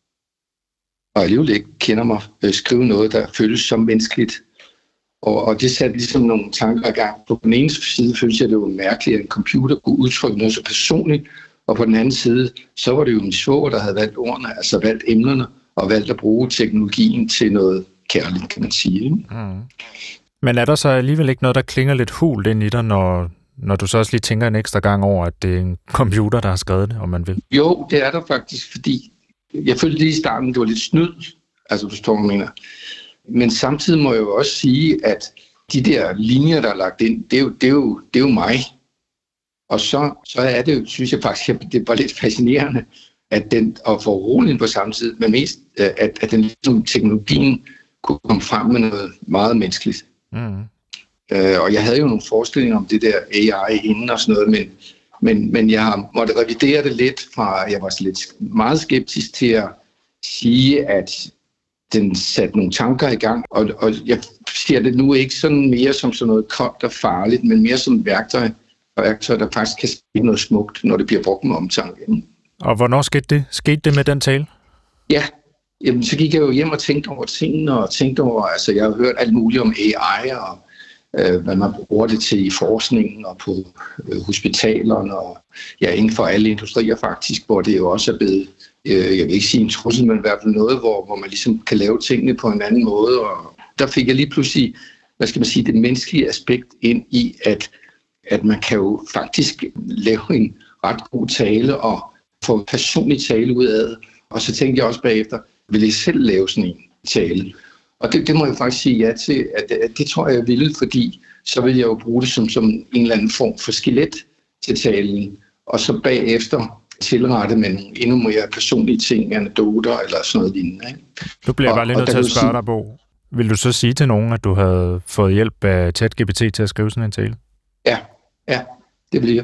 og alligevel ikke kender mig, øh, skrive noget, der føles som menneskeligt. Og, og det satte ligesom nogle tanker i gang. På den ene side følte jeg, det var mærkeligt, at en computer kunne udtrykke noget så personligt, og på den anden side, så var det jo min svoger, der havde valgt ordene, altså valgt emnerne, og valgt at bruge teknologien til noget kærligt, kan man sige. Mm. Men er der så alligevel ikke noget, der klinger lidt hult ind i dig, når, når du så også lige tænker en ekstra gang over, at det er en computer, der har skrevet det, om man vil? Jo, det er der faktisk, fordi jeg følte lige i starten, det var lidt snyd, altså forstår du, hvad jeg mener. Men samtidig må jeg jo også sige, at de der linjer, der er lagt ind, det er jo, det er jo, det er jo mig. Og så, så er det jo, synes jeg faktisk, at det var lidt fascinerende, at den, og for roligt på samme tid, men mest, at, at den ligesom, teknologien kunne komme frem med noget meget menneskeligt. Mm. Øh, og jeg havde jo nogle forestillinger om det der A I inden og sådan noget, men, men, men jeg måtte revidere det lidt fra, jeg var lidt meget skeptisk til at sige, at den satte nogle tanker i gang, og, og jeg ser det nu ikke sådan mere som sådan noget koldt og farligt, men mere som værktøj, værktøj, der faktisk kan ske noget smukt, når det bliver brugt med omtanke. Og hvornår skete det? Skete det med den tale? Ja, jamen, så gik jeg jo hjem og tænkte over tingene, og tænkte over, altså jeg har hørt alt muligt om A I, og øh, hvad man bruger det til i forskningen, og på øh, hospitalerne, og ja, inden for alle industrier faktisk, hvor det jo også er blevet, øh, jeg vil ikke sige en trussel, men i hvert fald noget, hvor, hvor man ligesom kan lave tingene på en anden måde, og der fik jeg lige pludselig, hvad skal man sige, det menneskelige aspekt ind i, at, at man kan jo faktisk lave en ret god tale, og få personlig tale ud af det. Og så tænkte jeg også bagefter, vil jeg selv lave sådan en tale? Og det, det må jeg faktisk sige ja til, at, at det tror jeg, jeg ville, fordi så vil jeg jo bruge det som, som en eller anden form for skelet til talen, og så bagefter tilrette med nogle endnu mere personlige ting, anekdoter eller sådan noget lignende. Ikke? Nu bliver jeg bare lidt nødt til at spørge dig, Bo. Vil du så sige til nogen, at du havde fået hjælp af ChatGPT til at skrive sådan en tale? Ja, ja, det vil jeg.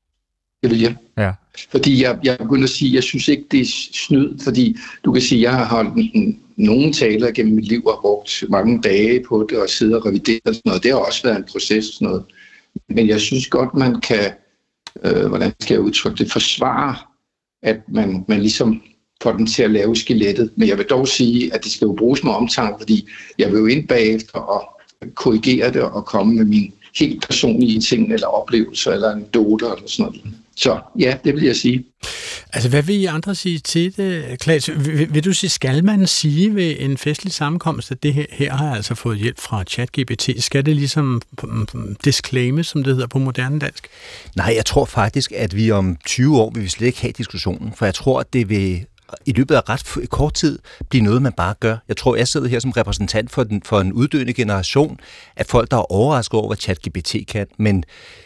Det vil jeg. Ja. Fordi jeg, jeg begynder at sige, at jeg synes ikke, det er snyd, fordi du kan sige, at jeg har holdt nogle taler gennem mit liv og har brugt mange dage på det og siddet og revideret og sådan noget. Det har også været en proces og sådan noget. Men jeg synes godt, man kan, øh, hvordan skal jeg udtrykke det, forsvare, at man, man ligesom får den til at lave skelettet. Men jeg vil dog sige, at det skal jo bruges med omtanke, fordi jeg vil jo ind bagefter og korrigere det og komme med mine helt personlige ting eller oplevelser eller anekdoter eller sådan noget. Så ja, det vil jeg sige. Altså, hvad vil I andre sige til det, Claes? Vil, vil du sige, skal man sige ved en festlig sammenkomst, at det her, her har altså fået hjælp fra ChatGPT? Skal det ligesom disclaime, som det hedder på moderne dansk? Nej, jeg tror faktisk, at vi om tyve år vil vi slet ikke have diskussionen, for jeg tror, at det vil i løbet af ret kort tid blive noget, man bare gør. Jeg tror, jeg sidder her som repræsentant for, den, for en uddøende generation af folk, der er overrasket over, hvad ChatGPT kan, men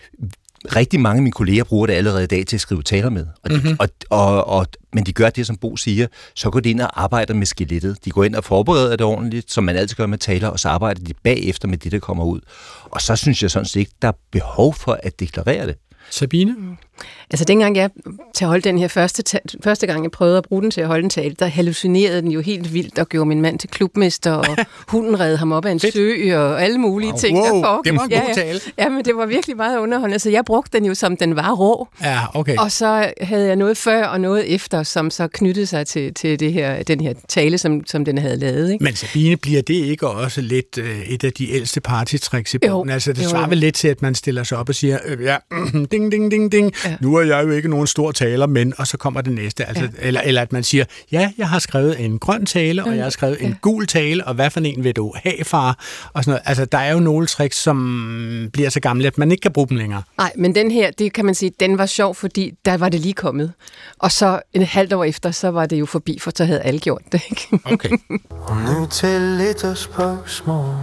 rigtig mange af mine kolleger bruger det allerede i dag til at skrive taler med. Og de, mm-hmm. og, og, og, men de gør det, som Bo siger, så går de ind og arbejder med skelettet. De går ind og forbereder det ordentligt, som man altid gør med taler, og så arbejder de bagefter med det, der kommer ud. Og så synes jeg sådan set ikke, der er behov for at deklarere det. Sabine? Altså dengang jeg til at holde den her første, ta- første gang, jeg prøvede at bruge den til at holde en tale, der hallucinerede den jo helt vildt og gjorde min mand til klubmester, og hunden redde ham op af en sø og alle mulige wow. ting. Wow, der det var en god tale. Ja, ja, men det var virkelig meget underholdende. Så jeg brugte den jo, som den var rå. Ja, okay. Og så havde jeg noget før og noget efter, som så knyttede sig til, til det her, den her tale, som, som den havde lavet. Ikke? Men Sabine, bliver det ikke også lidt øh, et af de ældste partytricks i bogen? Jo, altså, det jo, svarer jo. vel lidt til, at man stiller sig op og siger, øh, ja, ding, ding, ding, ding. Ja. Nu er jeg jo ikke nogen stor taler, men, og så kommer det næste. Altså, ja. eller, eller at man siger, ja, jeg har skrevet en grøn tale, og jeg har skrevet ja. en gul tale, og hvad for en vil du have, far? Og sådan noget. Altså, der er jo nogle tricks, som bliver så gamle, at man ikke kan bruge dem længere. Nej, men den her, det kan man sige, den var sjov, fordi der var det lige kommet. Og så en halvt år efter, så var det jo forbi, for så havde alle gjort det. Ikke? Okay. Og nu til lidt spørgsmål.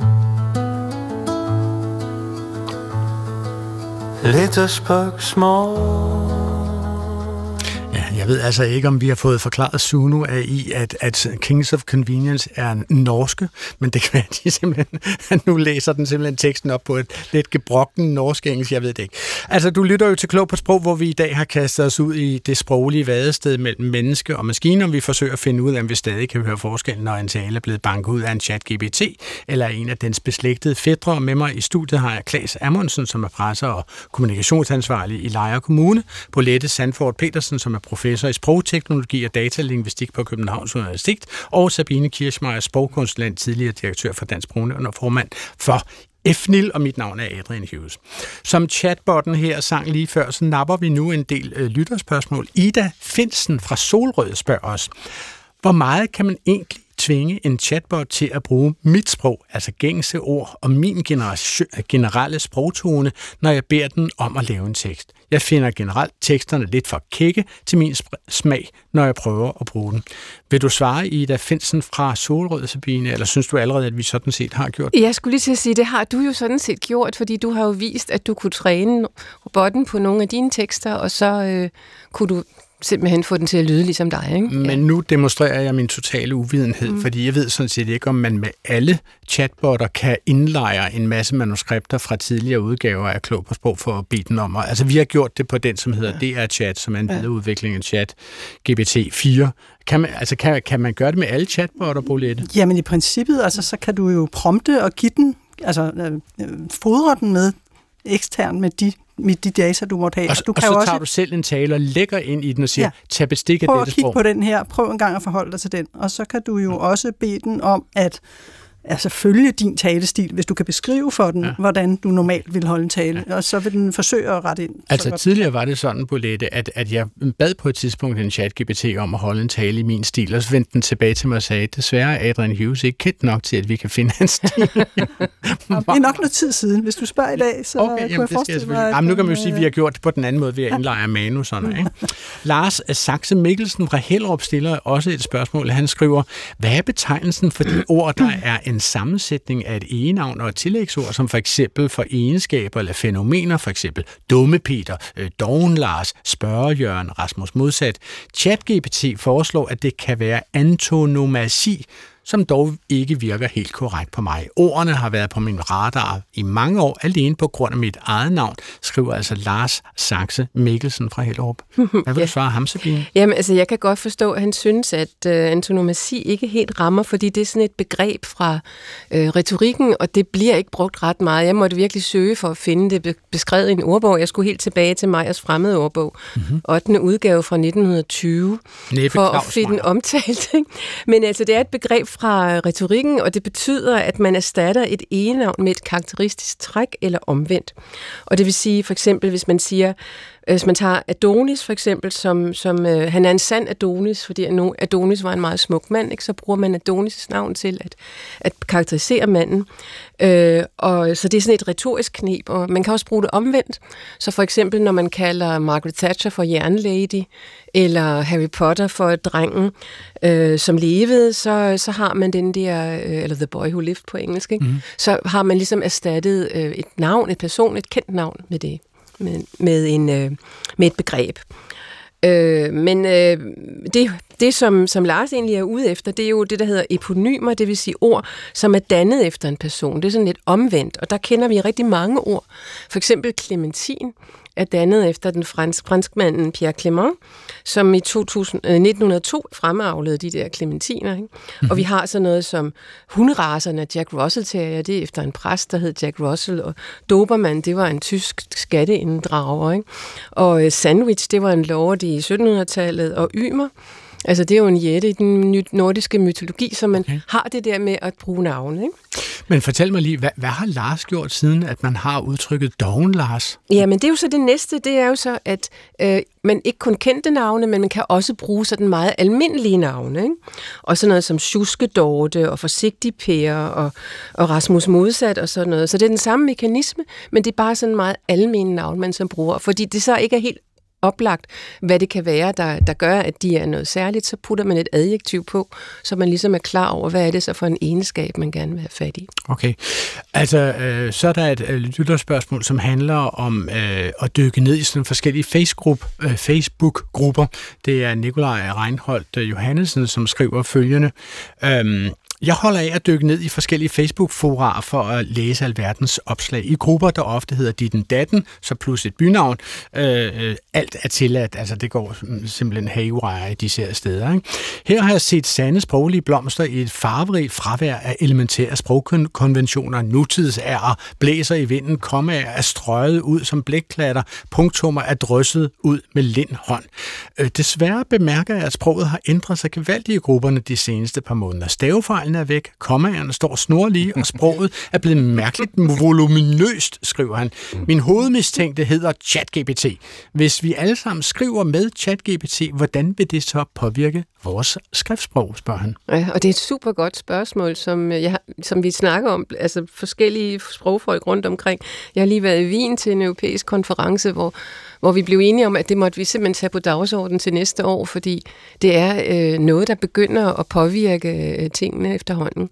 Lidt spørgsmål. Ja, jeg ved altså ikke, om vi har fået forklaret Suno af i, at, at Kings of Convenience er norske, men det kan være, at de simpelthen, nu læser den simpelthen teksten op på et lidt gebrokken norsk-engelsk, jeg ved det ikke. Altså, du lytter jo til Klog på Sprog, hvor vi i dag har kastet os ud i det sproglige vadested mellem menneske og maskiner, og vi forsøger at finde ud af, om vi stadig kan høre forskellen, når en tale er blevet banket ud af en ChatGPT, eller en af dens beslægtede fætre. Og med mig i studiet har jeg Claes Amundsen, som er presser- og kommunikationsansvarlig i Lejre Kommune, Bolette Sandford Petersen, som er professor i sprogteknologi og datalingvistik på Københavns Universitet, og Sabine Kirchmeier, sprogkonsulent, tidligere direktør for Dansk Sprognævn og formand for F N I L, og mit navn er Adrian Hughes. Som chatbotten her sang lige før, så napper vi nu en del øh, lytterspørgsmål. Ida Finsen fra Solrød spørger os, hvor meget kan man egentlig tvinge en chatbot til at bruge mit sprog, altså gængse ord og min generelle sprogtone, når jeg beder den om at lave en tekst. Jeg finder generelt teksterne lidt for kække til min smag, når jeg prøver at bruge den. Vil du svare, Ida Finsen fra Solrød, Sabine, eller synes du allerede, at vi sådan set har gjort det? Jeg skulle lige til at sige, det har du jo sådan set gjort, fordi du har jo vist, at du kunne træne robotten på nogle af dine tekster, og så øh, kunne du simpelthen få den til at lyde ligesom dig, ikke? Men ja. nu demonstrerer jeg min totale uvidenhed, mm. fordi jeg ved sådan set ikke, om man med alle chatbotter kan indlejre en masse manuskripter fra tidligere udgaver af Klog på Sprog for at bede den om. Altså, vi har gjort det på den, som hedder ja. D R Chat, som er en ja. videreudvikling af Chat G P T fire. Kan man, altså, kan, kan man gøre det med alle chatbotter, Bolette? Jamen i princippet, altså, så kan du jo prompte og give den, altså øh, fodre den med ekstern med de med de data, du måtte have. Og, du og kan så jo tager også du selv en tale og lægger ind i den og siger, ja. tag bestik af Prøv dette at kigge sprog. på den her. Prøv en gang at forholde dig til den. Og så kan du jo mm. også bede den om at altså følge din talestil, hvis du kan beskrive for den, ja. hvordan du normalt vil holde en tale, ja. og så vil den forsøge at rette ind. Altså tidligere var det sådan, Bolette, at, at jeg bad på et tidspunkt en chat G P T om at holde en tale i min stil, og så vendte den tilbage til mig og sagde, desværre er Adrian Hughes ikke kendt nok til, at vi kan finde en stil. Det er nok noget tid siden. Hvis du spørger i dag, så okay, kunne jamen, jeg forestille mig... At, jamen, nu kan man jo sige, at vi har gjort det på den anden måde ved at indlejre manuserne. Ikke? Lars Saxe Mikkelsen fra Hellerup stiller også et spørgsmål. Han skriver, hvad er betegnelsen for de ord, der er en sammensætning af et egenavn og et tillægsord, som for eksempel for egenskaber eller fænomener, for eksempel Dumme Peter, øh, Doven Lars, Spørgejørn, Rasmus Modsat. ChatGPT foreslår, at det kan være antonomasi, som dog ikke virker helt korrekt på mig. Ordene har været på min radar i mange år, alene på grund af mit eget navn, skriver altså Lars Saxe Mikkelsen fra Hellerup. Hvad vil du svare ham, Sabine? Jamen, altså, jeg kan godt forstå, at han synes, at øh, antonomasi ikke helt rammer, fordi det er sådan et begreb fra øh, retorikken, og det bliver ikke brugt ret meget. Jeg måtte virkelig søge for at finde det beskrevet i en ordbog. Jeg skulle helt tilbage til Meyers fremmede ordbog, mm-hmm. ottende udgave fra nitten tyve, Næppe for at finde den omtalt. Men altså, det er et begreb fra retorikken, og det betyder, at man erstatter et egenavn med et karakteristisk træk eller omvendt. Og det vil sige, for eksempel, hvis man siger, hvis man tager Adonis for eksempel, som, som øh, han er en sand Adonis, fordi Adonis var en meget smuk mand, ikke? Så bruger man Adonis' navn til at, at karakterisere manden. Øh, og så det er sådan et retorisk kneb, og man kan også bruge det omvendt. Så for eksempel, når man kalder Margaret Thatcher for jernlady, eller Harry Potter for drengen, øh, som levede, så, så har man den der, øh, eller The Boy Who Lived på engelsk, ikke? Mm. Så har man ligesom erstattet øh, et navn, et person, et kendt navn med det. Med, med, en, øh, med et begreb. Øh, men øh, det, det som, som Lars egentlig er ude efter, det er jo det, der hedder eponymer, det vil sige ord, som er dannet efter en person. Det er sådan lidt omvendt, og der kender vi rigtig mange ord. For eksempel Clementine er dannet efter den fransk, franskmanden Pierre Clément, som i to tusind, øh, nitten hundrede og to fremavlede de der clementiner. Ikke? Mm-hmm. Og vi har sådan noget som hunderacerne, Jack Russell Terrier, det er efter en præst, der hed Jack Russell, og Dobermann, det var en tysk skatteinddrager. Ikke? Og øh, Sandwich, det var en lord i syttenhundredetallet, og Ymer, altså det er jo en jætte i den nordiske mytologi, så man okay. har det der med at bruge navne. Ikke? Men fortæl mig lige, hvad, hvad har Lars gjort siden, at man har udtrykket Doven Lars? Ja, men det er jo så det næste, det er jo så, at øh, man ikke kun kendte navne, men man kan også bruge sådan meget almindelige navne. Ikke? Og sådan noget som Sjuske Dorte og Forsigtig Per og, og Rasmus Modsat og sådan noget. Så det er den samme mekanisme, men det er bare sådan meget almindelige navne, man så bruger. Fordi det så ikke er helt oplagt, hvad det kan være, der, der gør, at de er noget særligt, så putter man et adjektiv på, så man ligesom er klar over, hvad er det så for en egenskab, man gerne vil have fat i. Okay. Altså, øh, så er der et øh, lytterspørgsmål, som handler om øh, at dykke ned i sådan forskellige Facebook, øh, Facebook-grupper. Det er Nikolaj Reinholdt Johannesen, som skriver følgende. Øhm, Jeg holder af at dykke ned i forskellige Facebook-forarer for at læse alverdens opslag i grupper, der ofte hedder Ditten Datten, så plus et bynavn. Øh, alt er tilladt, altså det går simpelthen haywire i disse her steder. Ikke? Her har jeg set sande sproglige blomster i et farverigt fravær af elementære sprogkonventioner, nutidsærer, blæser i vinden, kommaer er strøget ud som blækklatter, punktummer er drysset ud med lind hånd. Øh, desværre bemærker jeg, at sproget har ændret sig gevaldigt i grupperne de seneste par måneder. Stavefejl er væk, kommaerne står snorlige, og sproget er blevet mærkeligt voluminøst, skriver han. Min hovedmistænkte hedder ChatGPT. Hvis vi alle sammen skriver med ChatGPT, hvordan vil det så påvirke vores skriftsprog, spørger han. Ja, og det er et super godt spørgsmål, som, jeg, som vi snakker om, altså forskellige sprogfolk rundt omkring. Jeg har lige været i Wien til en europæisk konference, hvor hvor vi blev enige om, at det måtte vi simpelthen tage på dagsordenen til næste år, fordi det er øh, noget, der begynder at påvirke øh, tingene efterhånden.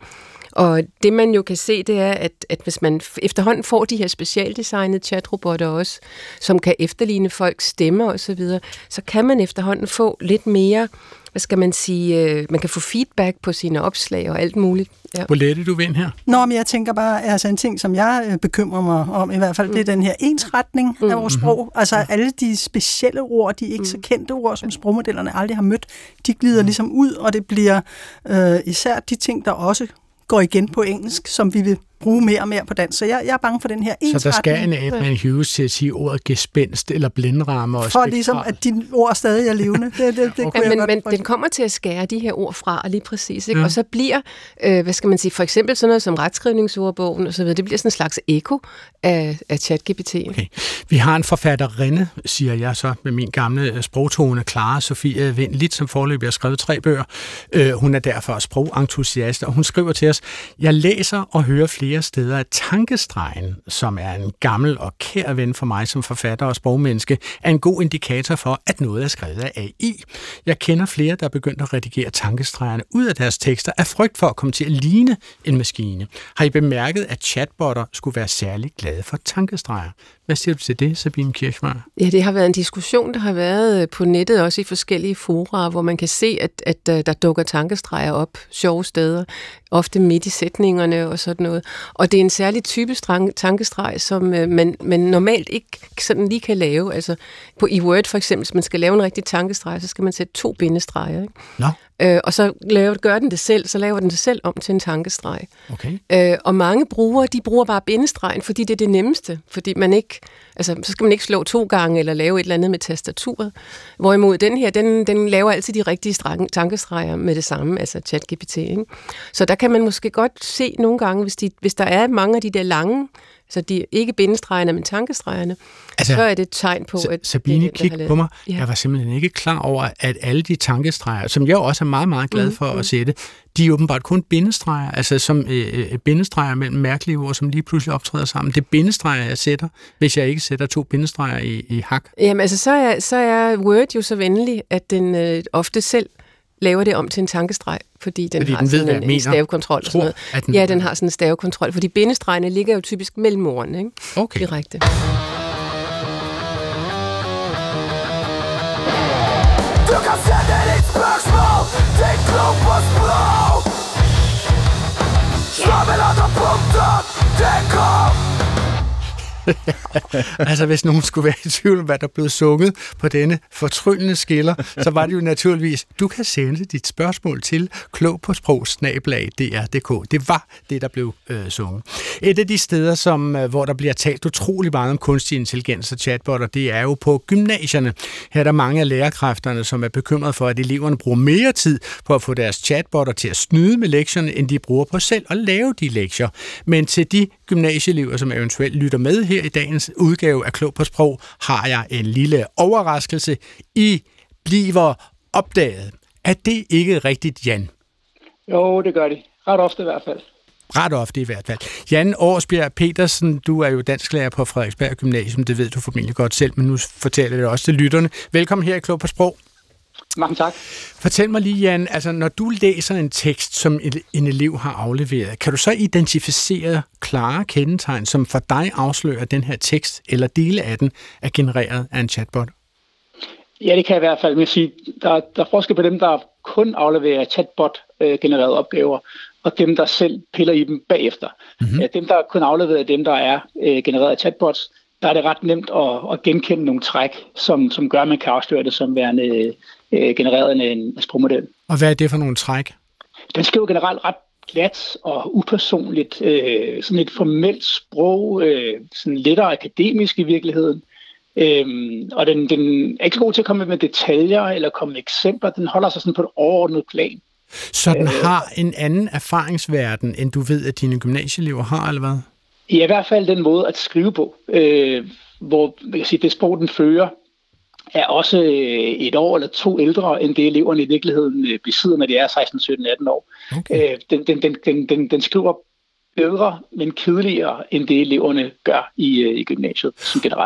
Og det man jo kan se, det er, at, at hvis man efterhånden får de her specialdesignede chatrobotter også, som kan efterligne folks stemmer og så videre, så kan man efterhånden få lidt mere, hvad skal man sige, øh, man kan få feedback på sine opslag og alt muligt. Ja. Hvor lette du vind her? Nå, men jeg tænker bare, altså en ting, som jeg øh, bekymrer mig om i hvert fald, mm. det er den her ensretning mm. af vores sprog. Altså ja. alle de specielle ord, de ikke så kendte ord, som sprogmodellerne aldrig har mødt, de glider mm. ligesom ud, og det bliver øh, især de ting, der også går igen på engelsk, som vi vil bruge mere og mere på dansk. Så jeg, jeg er bange for den her ensretning. Så der skal en Adrian Hughes til at sige ordet gespenst eller blindramme og for spektral. ligesom, at dine ord stadig er levende. Det, det, det okay. ja, men, godt men den kommer til at skære de her ord fra, lige præcis. Ikke? Ja. Og så bliver, øh, hvad skal man sige, for eksempel sådan noget som retskrivningsordbogen og så videre, det bliver sådan en slags eko af, af ChatGPT. Okay. Vi har en forfatterinde, siger jeg så, med min gamle sprogtone, Clara Sofie Vind Litt, som foreløbig har skrevet tre bøger. Øh, hun er derfor sprogentusiast, og hun skriver til os, jeg læser og hører flere steder, at tankestregen, som er en gammel og kær ven for mig som forfatter og sprogmenneske, er en god indikator for, at noget er skrevet af A I. Jeg kender flere, der er begyndt at redigere tankestregerne ud af deres tekster af frygt for at komme til at ligne en maskine. Har I bemærket, at chatbotter skulle være særlig glade for tankestreger? Hvad siger du til det, Sabine Kirchmeier? Ja, det har været en diskussion, der har været på nettet, også i forskellige fora, hvor man kan se, at, at der dukker tankestreger op sjove steder, ofte midt i sætningerne og sådan noget. Og det er en særlig type tankestreg, som man, man normalt ikke sådan lige kan lave. Altså på, i Word for eksempel, hvis man skal lave en rigtig tankestreg, så skal man sætte to bindestreger. Ikke? Nå. Øh, og så laver, gør den det selv, så laver den det selv om til en tankestreg. Okay. Øh, og mange brugere, de bruger bare bindestregen, fordi det er det nemmeste. Fordi man ikke, altså, så skal man ikke slå to gange eller lave et eller andet med tastaturet. Hvorimod den her, den, den laver altid de rigtige streng, tankestreger med det samme, altså ChatGPT. Ikke? Så der kan man måske godt se nogle gange, hvis, de, hvis der er mange af de der lange, så de ikke bindestregerne, men tankestregerne, altså, så er det et tegn på, at... Sabine, kig på mig. Ja. Jeg var simpelthen ikke klar over, at alle de tankestreger, som jeg også er meget, meget glad for mm, at sætte, de er åbenbart kun bindestreger, altså som øh, bindestreger mellem mærkelige ord, som lige pludselig optræder sammen. Det er bindestreger, jeg sætter, hvis jeg ikke sætter to bindestreger i, i hak. Jamen altså, så er, så er Word jo så venlig, at den øh, ofte selv laver det om til en tankestreg, fordi den fordi har den ved, sådan en, en stavekontrol. Tror, og sådan noget. Den ja, den har sådan en stavekontrol, fordi bindestregene ligger jo typisk mellem ordene, ikke? Okay. Direkte. Du kan sende dit spørgsmål til Klog på Sprog. Slå med andre punkter, det kom. Altså, hvis nogen skulle være i tvivl om, hvad der blev sunget på denne fortryllende skiller, så var det jo naturligvis, du kan sende dit spørgsmål til klog på sprog snabel-a d r punktum d k. Det var det, der blev øh, sunget. Et af de steder, som, hvor der bliver talt utrolig meget om kunstig intelligens og chatbotter, det er jo på gymnasierne. Her er der mange af lærerkræfterne, som er bekymret for, at eleverne bruger mere tid på at få deres chatbotter til at snyde med lektierne, end de bruger på selv at lave de lektier. Men til de gymnasieelever, som eventuelt lytter med her i dagens udgave af Klog på Sprog, har jeg en lille overraskelse. I bliver opdaget. Er det ikke rigtigt, Jan? Jo, det gør de. Ret ofte i hvert fald. Ret ofte i hvert fald. Jan Årsbjerg Petersen, du er jo dansklærer på Frederiksberg Gymnasium. Det ved du formentlig godt selv, men nu fortæller jeg det også til lytterne. Velkommen her i Klog på Sprog. Mange tak. Fortæl mig lige, Jan, altså når du læser en tekst, som en elev har afleveret, kan du så identificere klare kendetegn, som for dig afslører, at den her tekst eller dele af den er genereret af en chatbot? Ja, det kan jeg i hvert fald. Men sige, der, der er forskel på dem, der kun afleverer chatbot-genererede opgaver, og dem, der selv piller i dem bagefter. Mm-hmm. Dem, der kun afleverer dem, der er øh, genereret af chatbots, der er det ret nemt at, at genkende nogle træk, som, som gør, at man kan afsløre det som værende øh, genereret af en sprogmodel. Og hvad er det for nogle træk? Den skriver generelt ret glat og upersonligt, øh, sådan et formelt sprog, øh, sådan lettere akademisk i virkeligheden. Øhm, og den, den er ikke så god til at komme med detaljer eller komme med eksempler. Den holder sig sådan på et overordnet plan. Så den øh, har en anden erfaringsverden, end du ved, at dine gymnasieelever har, eller hvad? Ja, i hvert fald den måde at skrive på, øh, hvor jeg sige, det sprog, den fører, er også et år eller to ældre, end det eleverne i virkeligheden besidder, når de er seksten, sytten, atten år. Okay. Øh, den, den, den, den, den skriver bedre, men kedeligere, end det eleverne gør i, i gymnasiet som generelt.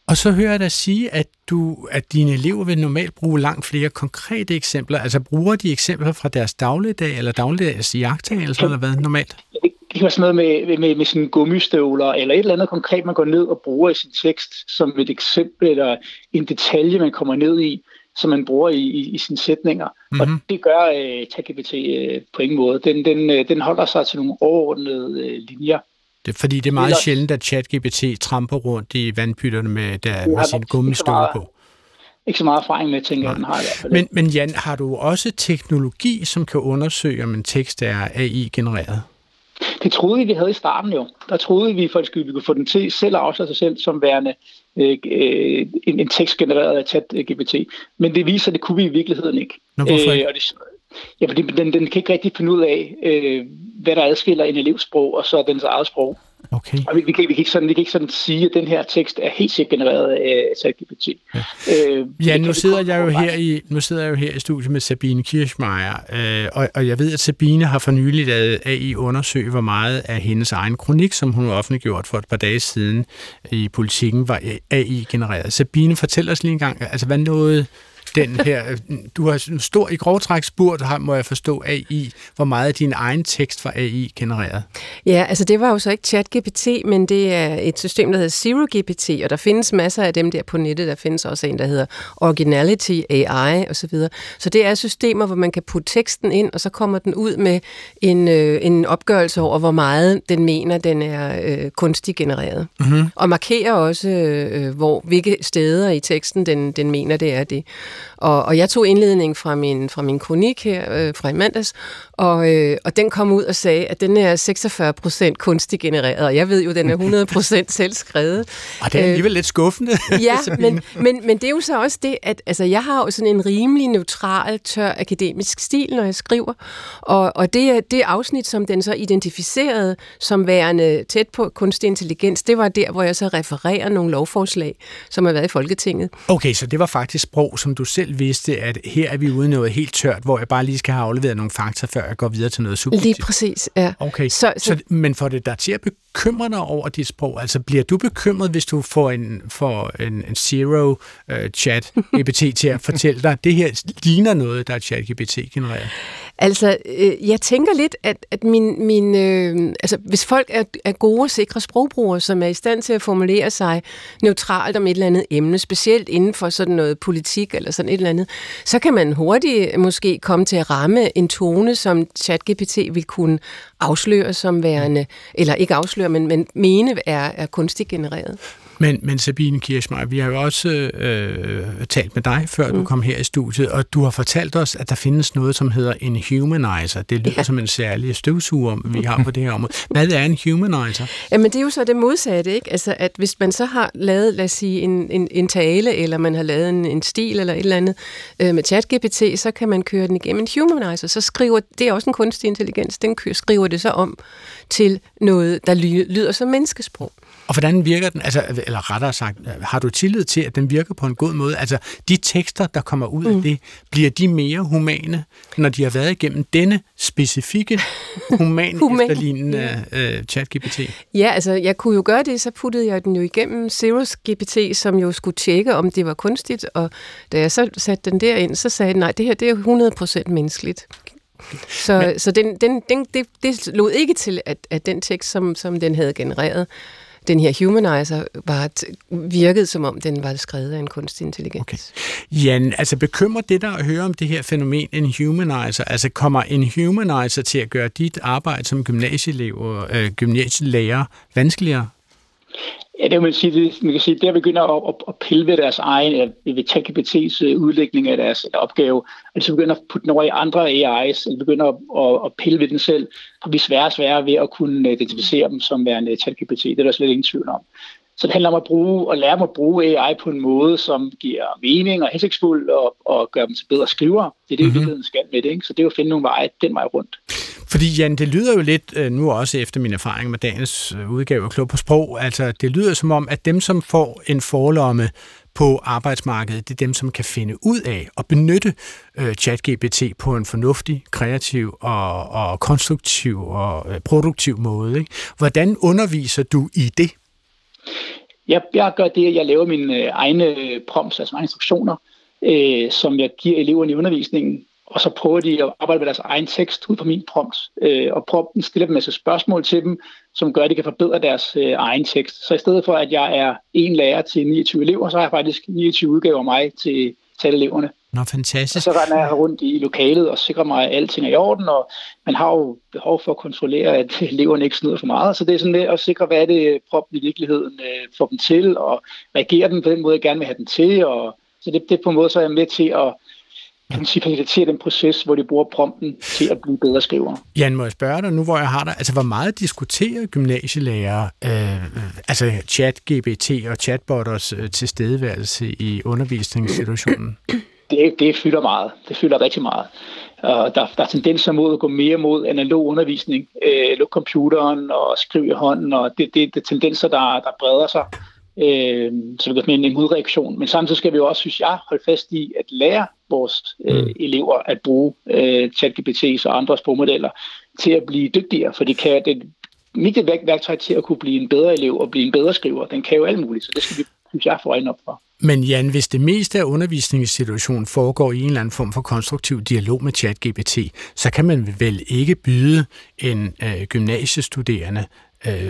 Og så hører jeg dig sige, at, du, at dine elever vil normalt bruge langt flere konkrete eksempler. Altså bruger de eksempler fra deres dagligdag, eller dagligdags iagttagelser, eller hvad normalt? Det kan være sådan noget med, med, med sådan gummistøvler, eller et eller andet konkret, man går ned og bruger i sin tekst, som et eksempel, eller en detalje, man kommer ned i, som man bruger i, i, i sine sætninger. Mm-hmm. Og det gør uh, ChatGPT uh, på ingen måde. Den, den, uh, den holder sig til nogle overordnede uh, linjer. Det, fordi det er meget Eller, sjældent, at ChatGPT tramper rundt i vandpytterne med, der, med sin gummistøvler på. Ikke så meget erfaring med, tænker jeg, den har i hvert fald. Men, men Jan, har du også teknologi, som kan undersøge, om en tekst er A I-genereret? Det troede vi, vi havde i starten jo. Der troede vi faktisk, at vi kunne få den til selv at afsløre sig selv som værende øh, en, en tekst genereret af ChatGPT. Men det viser, at det kunne vi i virkeligheden ikke. Nå, hvorfor ikke? Øh, og det, ja, fordi den, den kan ikke rigtig finde ud af, øh, hvad der adskiller en elevs sprog og så dens eget sprog. Okay. Og vi, vi, kan, vi, kan ikke sådan, vi kan ikke sådan sige, at den her tekst er helt sikkert genereret af ChatGPT. Ja, øh, ja nu, sidder jeg jo her i, nu sidder jeg jo her i studiet med Sabine Kirchmeier, øh, og, og jeg ved, at Sabine har for nylig lavet A I undersøge, hvor meget af hendes egen kronik, som hun har offentliggjort for et par dage siden i Politikken, var A I-genereret. Sabine, fortæl os lige en gang, altså hvad nåede den her, du har en stor i grovtræk spurgt, må jeg forstå, A I, hvor meget af din egen tekst var A I-genereret? Ja, altså det var jo så ikke ChatGPT, men det er et system, der hedder ZeroGPT, og der findes masser af dem der på nettet. Der findes også en, der hedder Originality A I osv. Så, så det er systemer, hvor man kan putte teksten ind, og så kommer den ud med en, øh, en opgørelse over, hvor meget den mener, den er øh, kunstig genereret. Mm-hmm. Og markerer også, øh, hvor, hvilke steder i teksten, den, den mener, det er det. Og, og jeg tog indledning fra min, fra min kronik her øh, fra i mandags, og, øh, og den kom ud og sagde, at den er seksogfyrre procent kunstig genereret, og jeg ved jo, at den er hundrede procent selv skrevet. Og det er alligevel lidt skuffende. Ja, men, men, men det er jo så også det, at altså, jeg har jo sådan en rimelig neutral, tør akademisk stil, når jeg skriver, og, og det, det afsnit, som den så identificerede som værende tæt på kunstig intelligens, det var der, hvor jeg så refererer nogle lovforslag, som har været i Folketinget. Okay, så det var faktisk sprog, som du selv vidste, at her er vi ude noget helt tørt, hvor jeg bare lige skal have afleveret nogle fakta, før jeg går videre til noget subjektivt. Lige præcis, ja. Okay, så, så, så, men får det dig til at bekymre dig over dit sprog? Altså bliver du bekymret, hvis du får en, får en, en zero-chat uh, G P T til at fortælle dig, at det her ligner noget, der er chat-G P T-genereret? Altså, øh, jeg tænker lidt, at, at min, min, øh, altså, hvis folk er, er gode og sikre sprogbrugere, som er i stand til at formulere sig neutralt om et eller andet emne, specielt inden for sådan noget politik eller sådan et eller andet, så kan man hurtigt måske komme til at ramme en tone, som ChatGPT vil kunne afsløre som værende, eller ikke afsløre, men, men mene er, er kunstigt genereret. Men, men Sabine Kirchmeier, vi har jo også øh, talt med dig, før mm. du kom her i studiet, og du har fortalt os, at der findes noget, som hedder en humanizer. Det lyder ja. som en særlig støvsuger, vi har på det her område. Hvad er en humanizer? Jamen, det er jo så det modsatte, ikke? Altså, at hvis man så har lavet, lad os sige, en, en, en tale, eller man har lavet en, en stil, eller et eller andet øh, med ChatGPT, så kan man køre den igennem en humanizer. Så skriver, det er også en kunstig intelligens, den kører, skriver det så om til noget, der lyder som menneskesprog. Og hvordan virker den? Altså, eller rettere sagt, har du tillid til, at den virker på en god måde? Altså, de tekster, der kommer ud mm. af det, bliver de mere humane, når de har været igennem denne specifikke human, human. efterlignende uh, ChatGPT? Ja, altså, jeg kunne jo gøre det, så puttede jeg den jo igennem ZeroGPT, som jo skulle tjekke, om det var kunstigt, og da jeg så satte den derind, så sagde den, nej, det her det er hundrede procent menneskeligt. Så, Men, så den, den, den, det, det lod ikke til, at, at den tekst, som, som den havde genereret, den her humanizer, var virkede som om, den var skrevet af en kunstig intelligens. Okay. Jan, altså bekymrer det dig at høre om det her fænomen, en humanizer? Altså kommer en humanizer til at gøre dit arbejde som gymnasieelev og øh, gymnasielærer vanskeligere? Ja, det man sige, det, man kan sige, der begynder at, at, at pille ved deres egen, eller ved ChatGPT's udlægning af deres opgave, og så begynder at putte den over i andre A I's, eller begynder at, at, at pille ved den selv, og blive sværere og sværere ved at kunne identificere dem som værende ChatGPT. Det er der slet ingen tvivl om. Så det handler om at bruge og lære dem at bruge A I på en måde, som giver mening og hensigtsfuld, og, og gør dem til bedre skrivere. Det er det, mm-hmm. vi skal med det, ikke? Så det er jo at finde nogle veje den vej rundt. Fordi Jan, det lyder jo lidt, nu også efter min erfaring med dagens udgave af Klog på Sprog, altså det lyder som om, at dem, som får en forlomme på arbejdsmarkedet, det er dem, som kan finde ud af at benytte øh, ChatGPT på en fornuftig, kreativ og, og konstruktiv og øh, produktiv måde. Ikke? Hvordan underviser du i det? Jeg, jeg gør det, at jeg laver mine øh, egne prompts, altså mine instruktioner, øh, som jeg giver eleverne i undervisningen, og så prøver de at arbejde med deres egen tekst ud fra min prompt. Øh, og prompten stiller dem en masse spørgsmål til dem, som gør, at de kan forbedre deres øh, egen tekst. Så i stedet for, at jeg er en lærer til niogtyve elever, så har jeg faktisk niogtyve udgaver af mig til, til eleverne. Nå, fantastisk. Og så render jeg rundt i lokalet og sikrer mig, at alting er i orden, og man har jo behov for at kontrollere, at eleverne ikke snyder for meget. Så det er sådan med at sikre, hvad er det prompten i virkeligheden øh, får dem til, og reagere den på den måde, jeg gerne vil have den til. Og, så det, det på en måde, så er jeg med til at kan man sige, facilitere den proces, hvor de bruger prompten til at blive bedre skrivere. Jan, må jeg spørge dig nu, hvor jeg har dig, altså hvor meget diskuterer gymnasielærere, øh, altså chat, G B T og chatbotters øh, tilstedeværelse i undervisningssituationen? Det, det fylder meget. Det fylder rigtig meget. Og der, der er tendenser mod at gå mere mod analog undervisning, øh, lukke computeren og skrive i hånden, og det, det, det er tendenser, der, der breder sig. Øh, så det er en modreaktion. Men samtidig skal vi jo også, synes jeg, holde fast i at lære vores øh, mm. elever at bruge øh, ChatGPT og andre sprogmodeller til at blive dygtigere, for det kan det mit værktøj til at kunne blive en bedre elev og blive en bedre skriver. Den kan jo alt muligt, så det skal vi, synes jeg, få øjnene op for. Men Jan, hvis det meste af undervisningssituationen foregår i en eller anden form for konstruktiv dialog med ChatGPT, så kan man vel ikke byde en øh, gymnasiestuderende øh,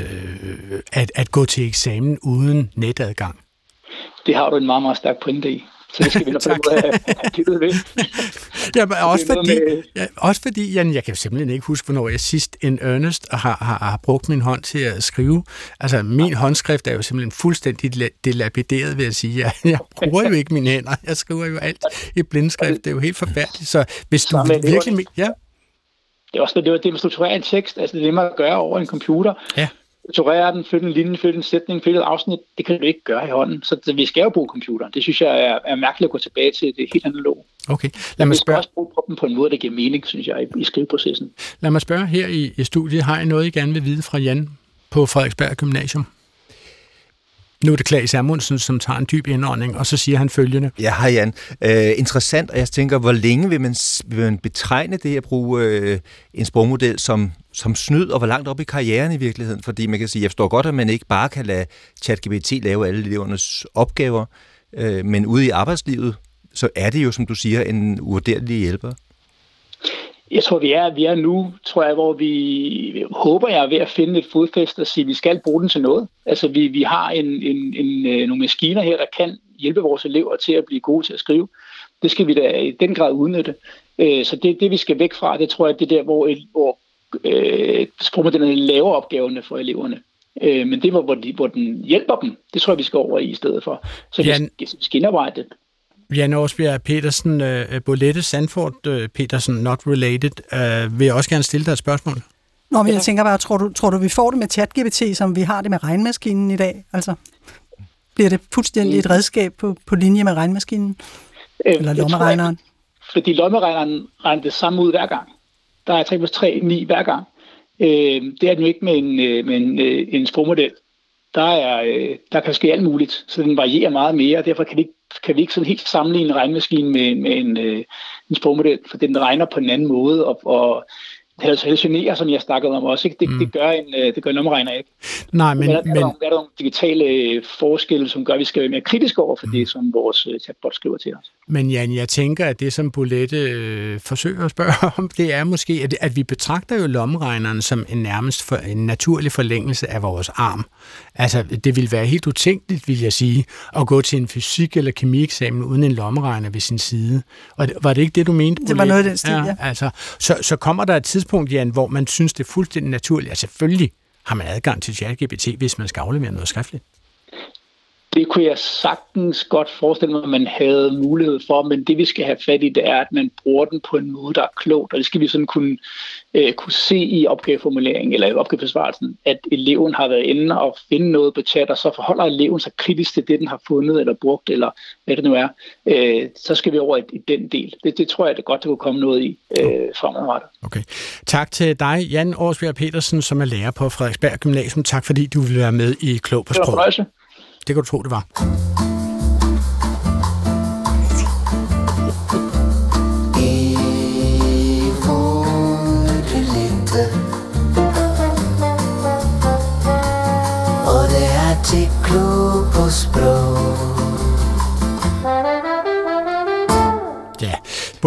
at, at gå til eksamen uden netadgang? Det har du en meget, meget stærk pointe i. Så det skal vi nok på have kigget ved. Ja, men også, fordi, ja, også fordi, Jan, jeg kan simpelthen ikke huske, hvornår jeg sidst in earnest har, har, har brugt min hånd til at skrive. Altså, min håndskrift er jo simpelthen fuldstændig delapideret, vil jeg sige. Jeg, jeg bruger jo ikke mine hænder. Jeg skriver jo alt i blindskrift. Det er jo helt forfærdeligt. Så hvis du virkelig... Ja. Det er også det, det med at strukturere en tekst. Altså, det er nemmere at gøre over en computer. Ja. Strukturere den, flytte en linje, flytte en sætning, flytte et afsnit, det kan du ikke gøre i hånden. Så vi skal jo bruge computeren. Det synes jeg er, er mærkeligt at gå tilbage til det helt analoge. Okay, lad mig spørge. Vi skal også bruge dem på en måde, der giver mening, synes jeg, i, i skriveprocessen. Lad mig spørge her i, i studiet, har I noget, I gerne vil vide fra Jan på Frederiksberg Gymnasium? Nu er det Claes Amundsen, som tager en dyb indånding, og så siger han følgende. Ja, hej Jan. Uh, interessant, og jeg tænker, hvor længe vil man, vil man betegne det at bruge uh, en sprogmodel som, som snyd, og hvor langt op i karrieren i virkeligheden? Fordi man kan sige, jeg forstår godt, at man ikke bare kan lade ChatGPT lave alle elevernes opgaver, uh, men ude i arbejdslivet, så er det jo, som du siger, en uvurderlig hjælper. Jeg tror, vi er, vi er nu, tror jeg, hvor vi håber, jeg er ved at finde et fodfæste og sige, at vi skal bruge den til noget. Altså, vi, vi har en, en, en, nogle maskiner her, der kan hjælpe vores elever til at blive gode til at skrive. Det skal vi da i den grad udnytte. Så det, det vi skal væk fra, det tror jeg, det er der, hvor, hvor øh, sprogmodellerne laver opgaverne for eleverne. Men det, hvor, de, hvor den hjælper dem, det tror jeg, vi skal over i i stedet for. Så Jan, vi, vi skal indarbejde det. Jan Aasbjerg Petersen, uh, Bolette Sandford uh, Petersen, not related, uh, vil jeg også gerne stille dig et spørgsmål. Nå, men jeg tænker bare, tror du, tror du, vi får det med ChatGPT, som vi har det med regnmaskinen i dag? Altså, bliver det fuldstændig et redskab på, på linje med regnmaskinen? Øh, Eller lommeregneren? Jeg, fordi lommeregneren regner det samme ud hver gang. Der er tre plus tre, ni hver gang. Øh, det er den jo ikke med en, med en, en sprogmodel. Der, er, der kan ske alt muligt, så den varierer meget mere, og derfor kan, det, kan vi ikke sådan helt sammenligne en regnmaskine med, med en, en sprogmodel, for den regner på en anden måde, og, og hallucinerer, som jeg snakkede om også. Ikke? Det, mm. det gør en, det gør en omregner ikke. Nej, men... Er der, men... er, der, er der nogle digitale forskelle, som gør, at vi skal være mere kritiske over for mm. det, som vores chatbot skriver til os? Men Jan, jeg tænker, at det, som Bolette øh, forsøger at spørge om, det er måske, at, at vi betragter jo lommeregneren som en nærmest for, en naturlig forlængelse af vores arm. Altså, det ville være helt utænkeligt, vil jeg sige, at gå til en fysik- eller kemieksamen uden en lommeregner ved sin side. Og var det ikke det, du mente, Bolette? Det var noget af den stil, ja. ja. Altså, så, så kommer der et tidspunkt, Jan, hvor man synes, det er fuldstændig naturligt. Altså, selvfølgelig har man adgang til ChatGPT, hvis man skal aflevere noget skriftligt. Det kunne jeg sagtens godt forestille mig, at man havde mulighed for, men det vi skal have fat i, det er, at man bruger den på en måde, der er klogt, og det skal vi sådan kunne, øh, kunne se i opgaveformuleringen eller i opgavebesvarelsen, at eleven har været inde og finde noget på chat, og så forholder eleven sig kritisk til det, den har fundet eller brugt, eller hvad det nu er. Øh, så skal vi over i, i den del. Det, det tror jeg, det godt, der kunne komme noget i øh, fremadrettet. Okay. Tak til dig, Jan Aasbjerg Petersen, som er lærer på Frederiksberg Gymnasium. Tak fordi du ville være med i Klog på Sprog. Det var fornøjelse. Det kan du tro, det var. Og det er til Klog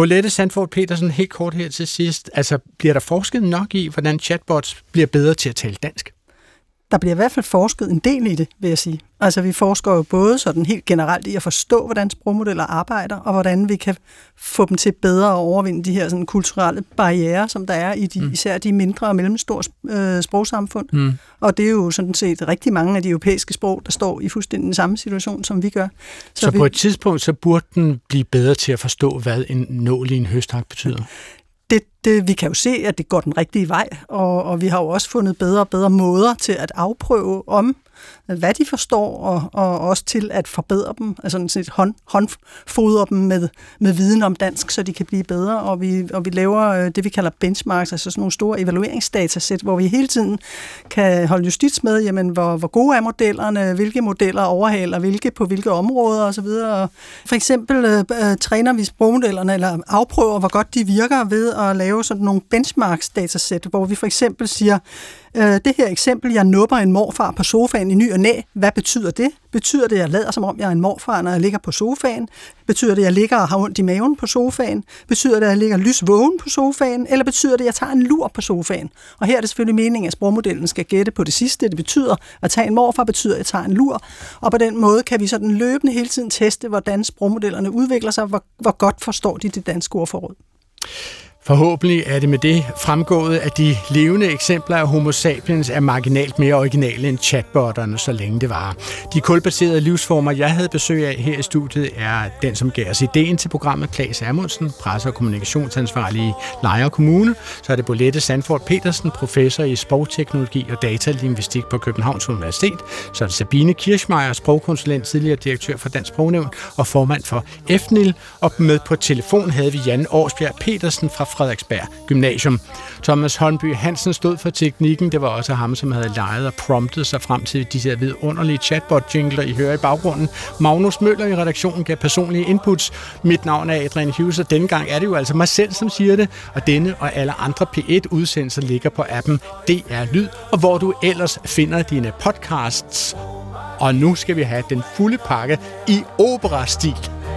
Bolette Sandford Petersen, helt kort her til sidst. Altså, bliver der forsket nok i, hvordan chatbots bliver bedre til at tale dansk? Der bliver i hvert fald forsket en del i det, vil jeg sige. Altså, vi forsker jo både sådan helt generelt i at forstå, hvordan sprogmodeller arbejder, og hvordan vi kan få dem til bedre at overvinde de her sådan kulturelle barrierer, som der er i de, mm. især de mindre og mellemstore øh, sprogsamfund. Mm. Og det er jo sådan set rigtig mange af de europæiske sprog, der står i fuldstændig den samme situation, som vi gør. Så, så vi, på et tidspunkt, så burde den blive bedre til at forstå, hvad en nål i en høstak betyder? Det, det, vi kan jo se, at det går den rigtige vej, og, og vi har jo også fundet bedre og bedre måder til at afprøve om, hvad de forstår, og, og også til at forbedre dem, altså sådan set hånd, håndfodre dem med, med viden om dansk, så de kan blive bedre, og vi, og vi laver det, vi kalder benchmarks, altså sådan nogle store evalueringsdatasæt, hvor vi hele tiden kan holde justits med, jamen, hvor, hvor gode er modellerne, hvilke modeller overhaler, hvilke på hvilke områder osv. For eksempel øh, træner vi sprogmodellerne, eller afprøver, hvor godt de virker ved at lave sådan nogle benchmarks-datasæt, hvor vi for eksempel siger, det her eksempel, jeg nupper en morfar på sofaen i ny og næ. Hvad betyder det? Betyder det, at jeg lader som om, jeg er en morfar, når jeg ligger på sofaen? Betyder det, at jeg ligger og har ondt i maven på sofaen? Betyder det, at jeg ligger lysvågen på sofaen? Eller betyder det, at jeg tager en lur på sofaen? Og her er det selvfølgelig meningen, at sprogmodellen skal gætte på det sidste. Det betyder, at tage en morfar betyder, at jeg tager en lur. Og på den måde kan vi sådan løbende hele tiden teste, hvordan sprogmodellerne udvikler sig, hvor, hvor godt forstår de det danske ordforråd. Forhåbentlig er det med det fremgået, at de levende eksempler af Homo sapiens er marginalt mere originale end chatbotterne, så længe det varer. De kulbaserede livsformer, jeg havde besøg af her i studiet, er den, som gav os ideen til programmet, Claes Amundsen, presse- og kommunikationsansvarlig i Lejre Kommune. Så er det Bolette Sandford Petersen, professor i sprogteknologi og datalingvistik på Københavns Universitet. Så er det Sabine Kirschmeier, sprogkonsulent, tidligere direktør for Dansk Sprognævn og formand for F N I L. Og med på telefon havde vi Jan Årsbjerg Petersen fra Frederiksberg Gymnasium. Thomas Holmby Hansen stod for teknikken. Det var også ham, som havde lejet og promptet sig frem til de her vidunderlige chatbot-jingler, I hører i baggrunden. Magnus Møller i redaktionen gav personlige inputs. Mit navn er Adrian Hughes, og denne gang er det jo altså mig selv, som siger det. Og denne og alle andre P et-udsendelser ligger på appen D R Lyd, og hvor du ellers finder dine podcasts. Og nu skal vi have den fulde pakke i operastil.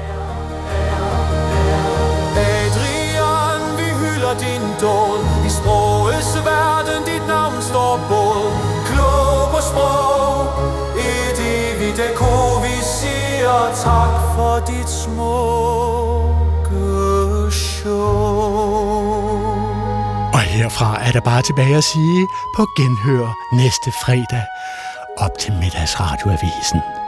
Din dåd i sprogets verden, dit navn står båd. Klog på sprog, et evigt ekko, vi siger tak for dit smukke show. Og herfra er der bare tilbage at sige på genhør næste fredag op til Middagsradioavisen.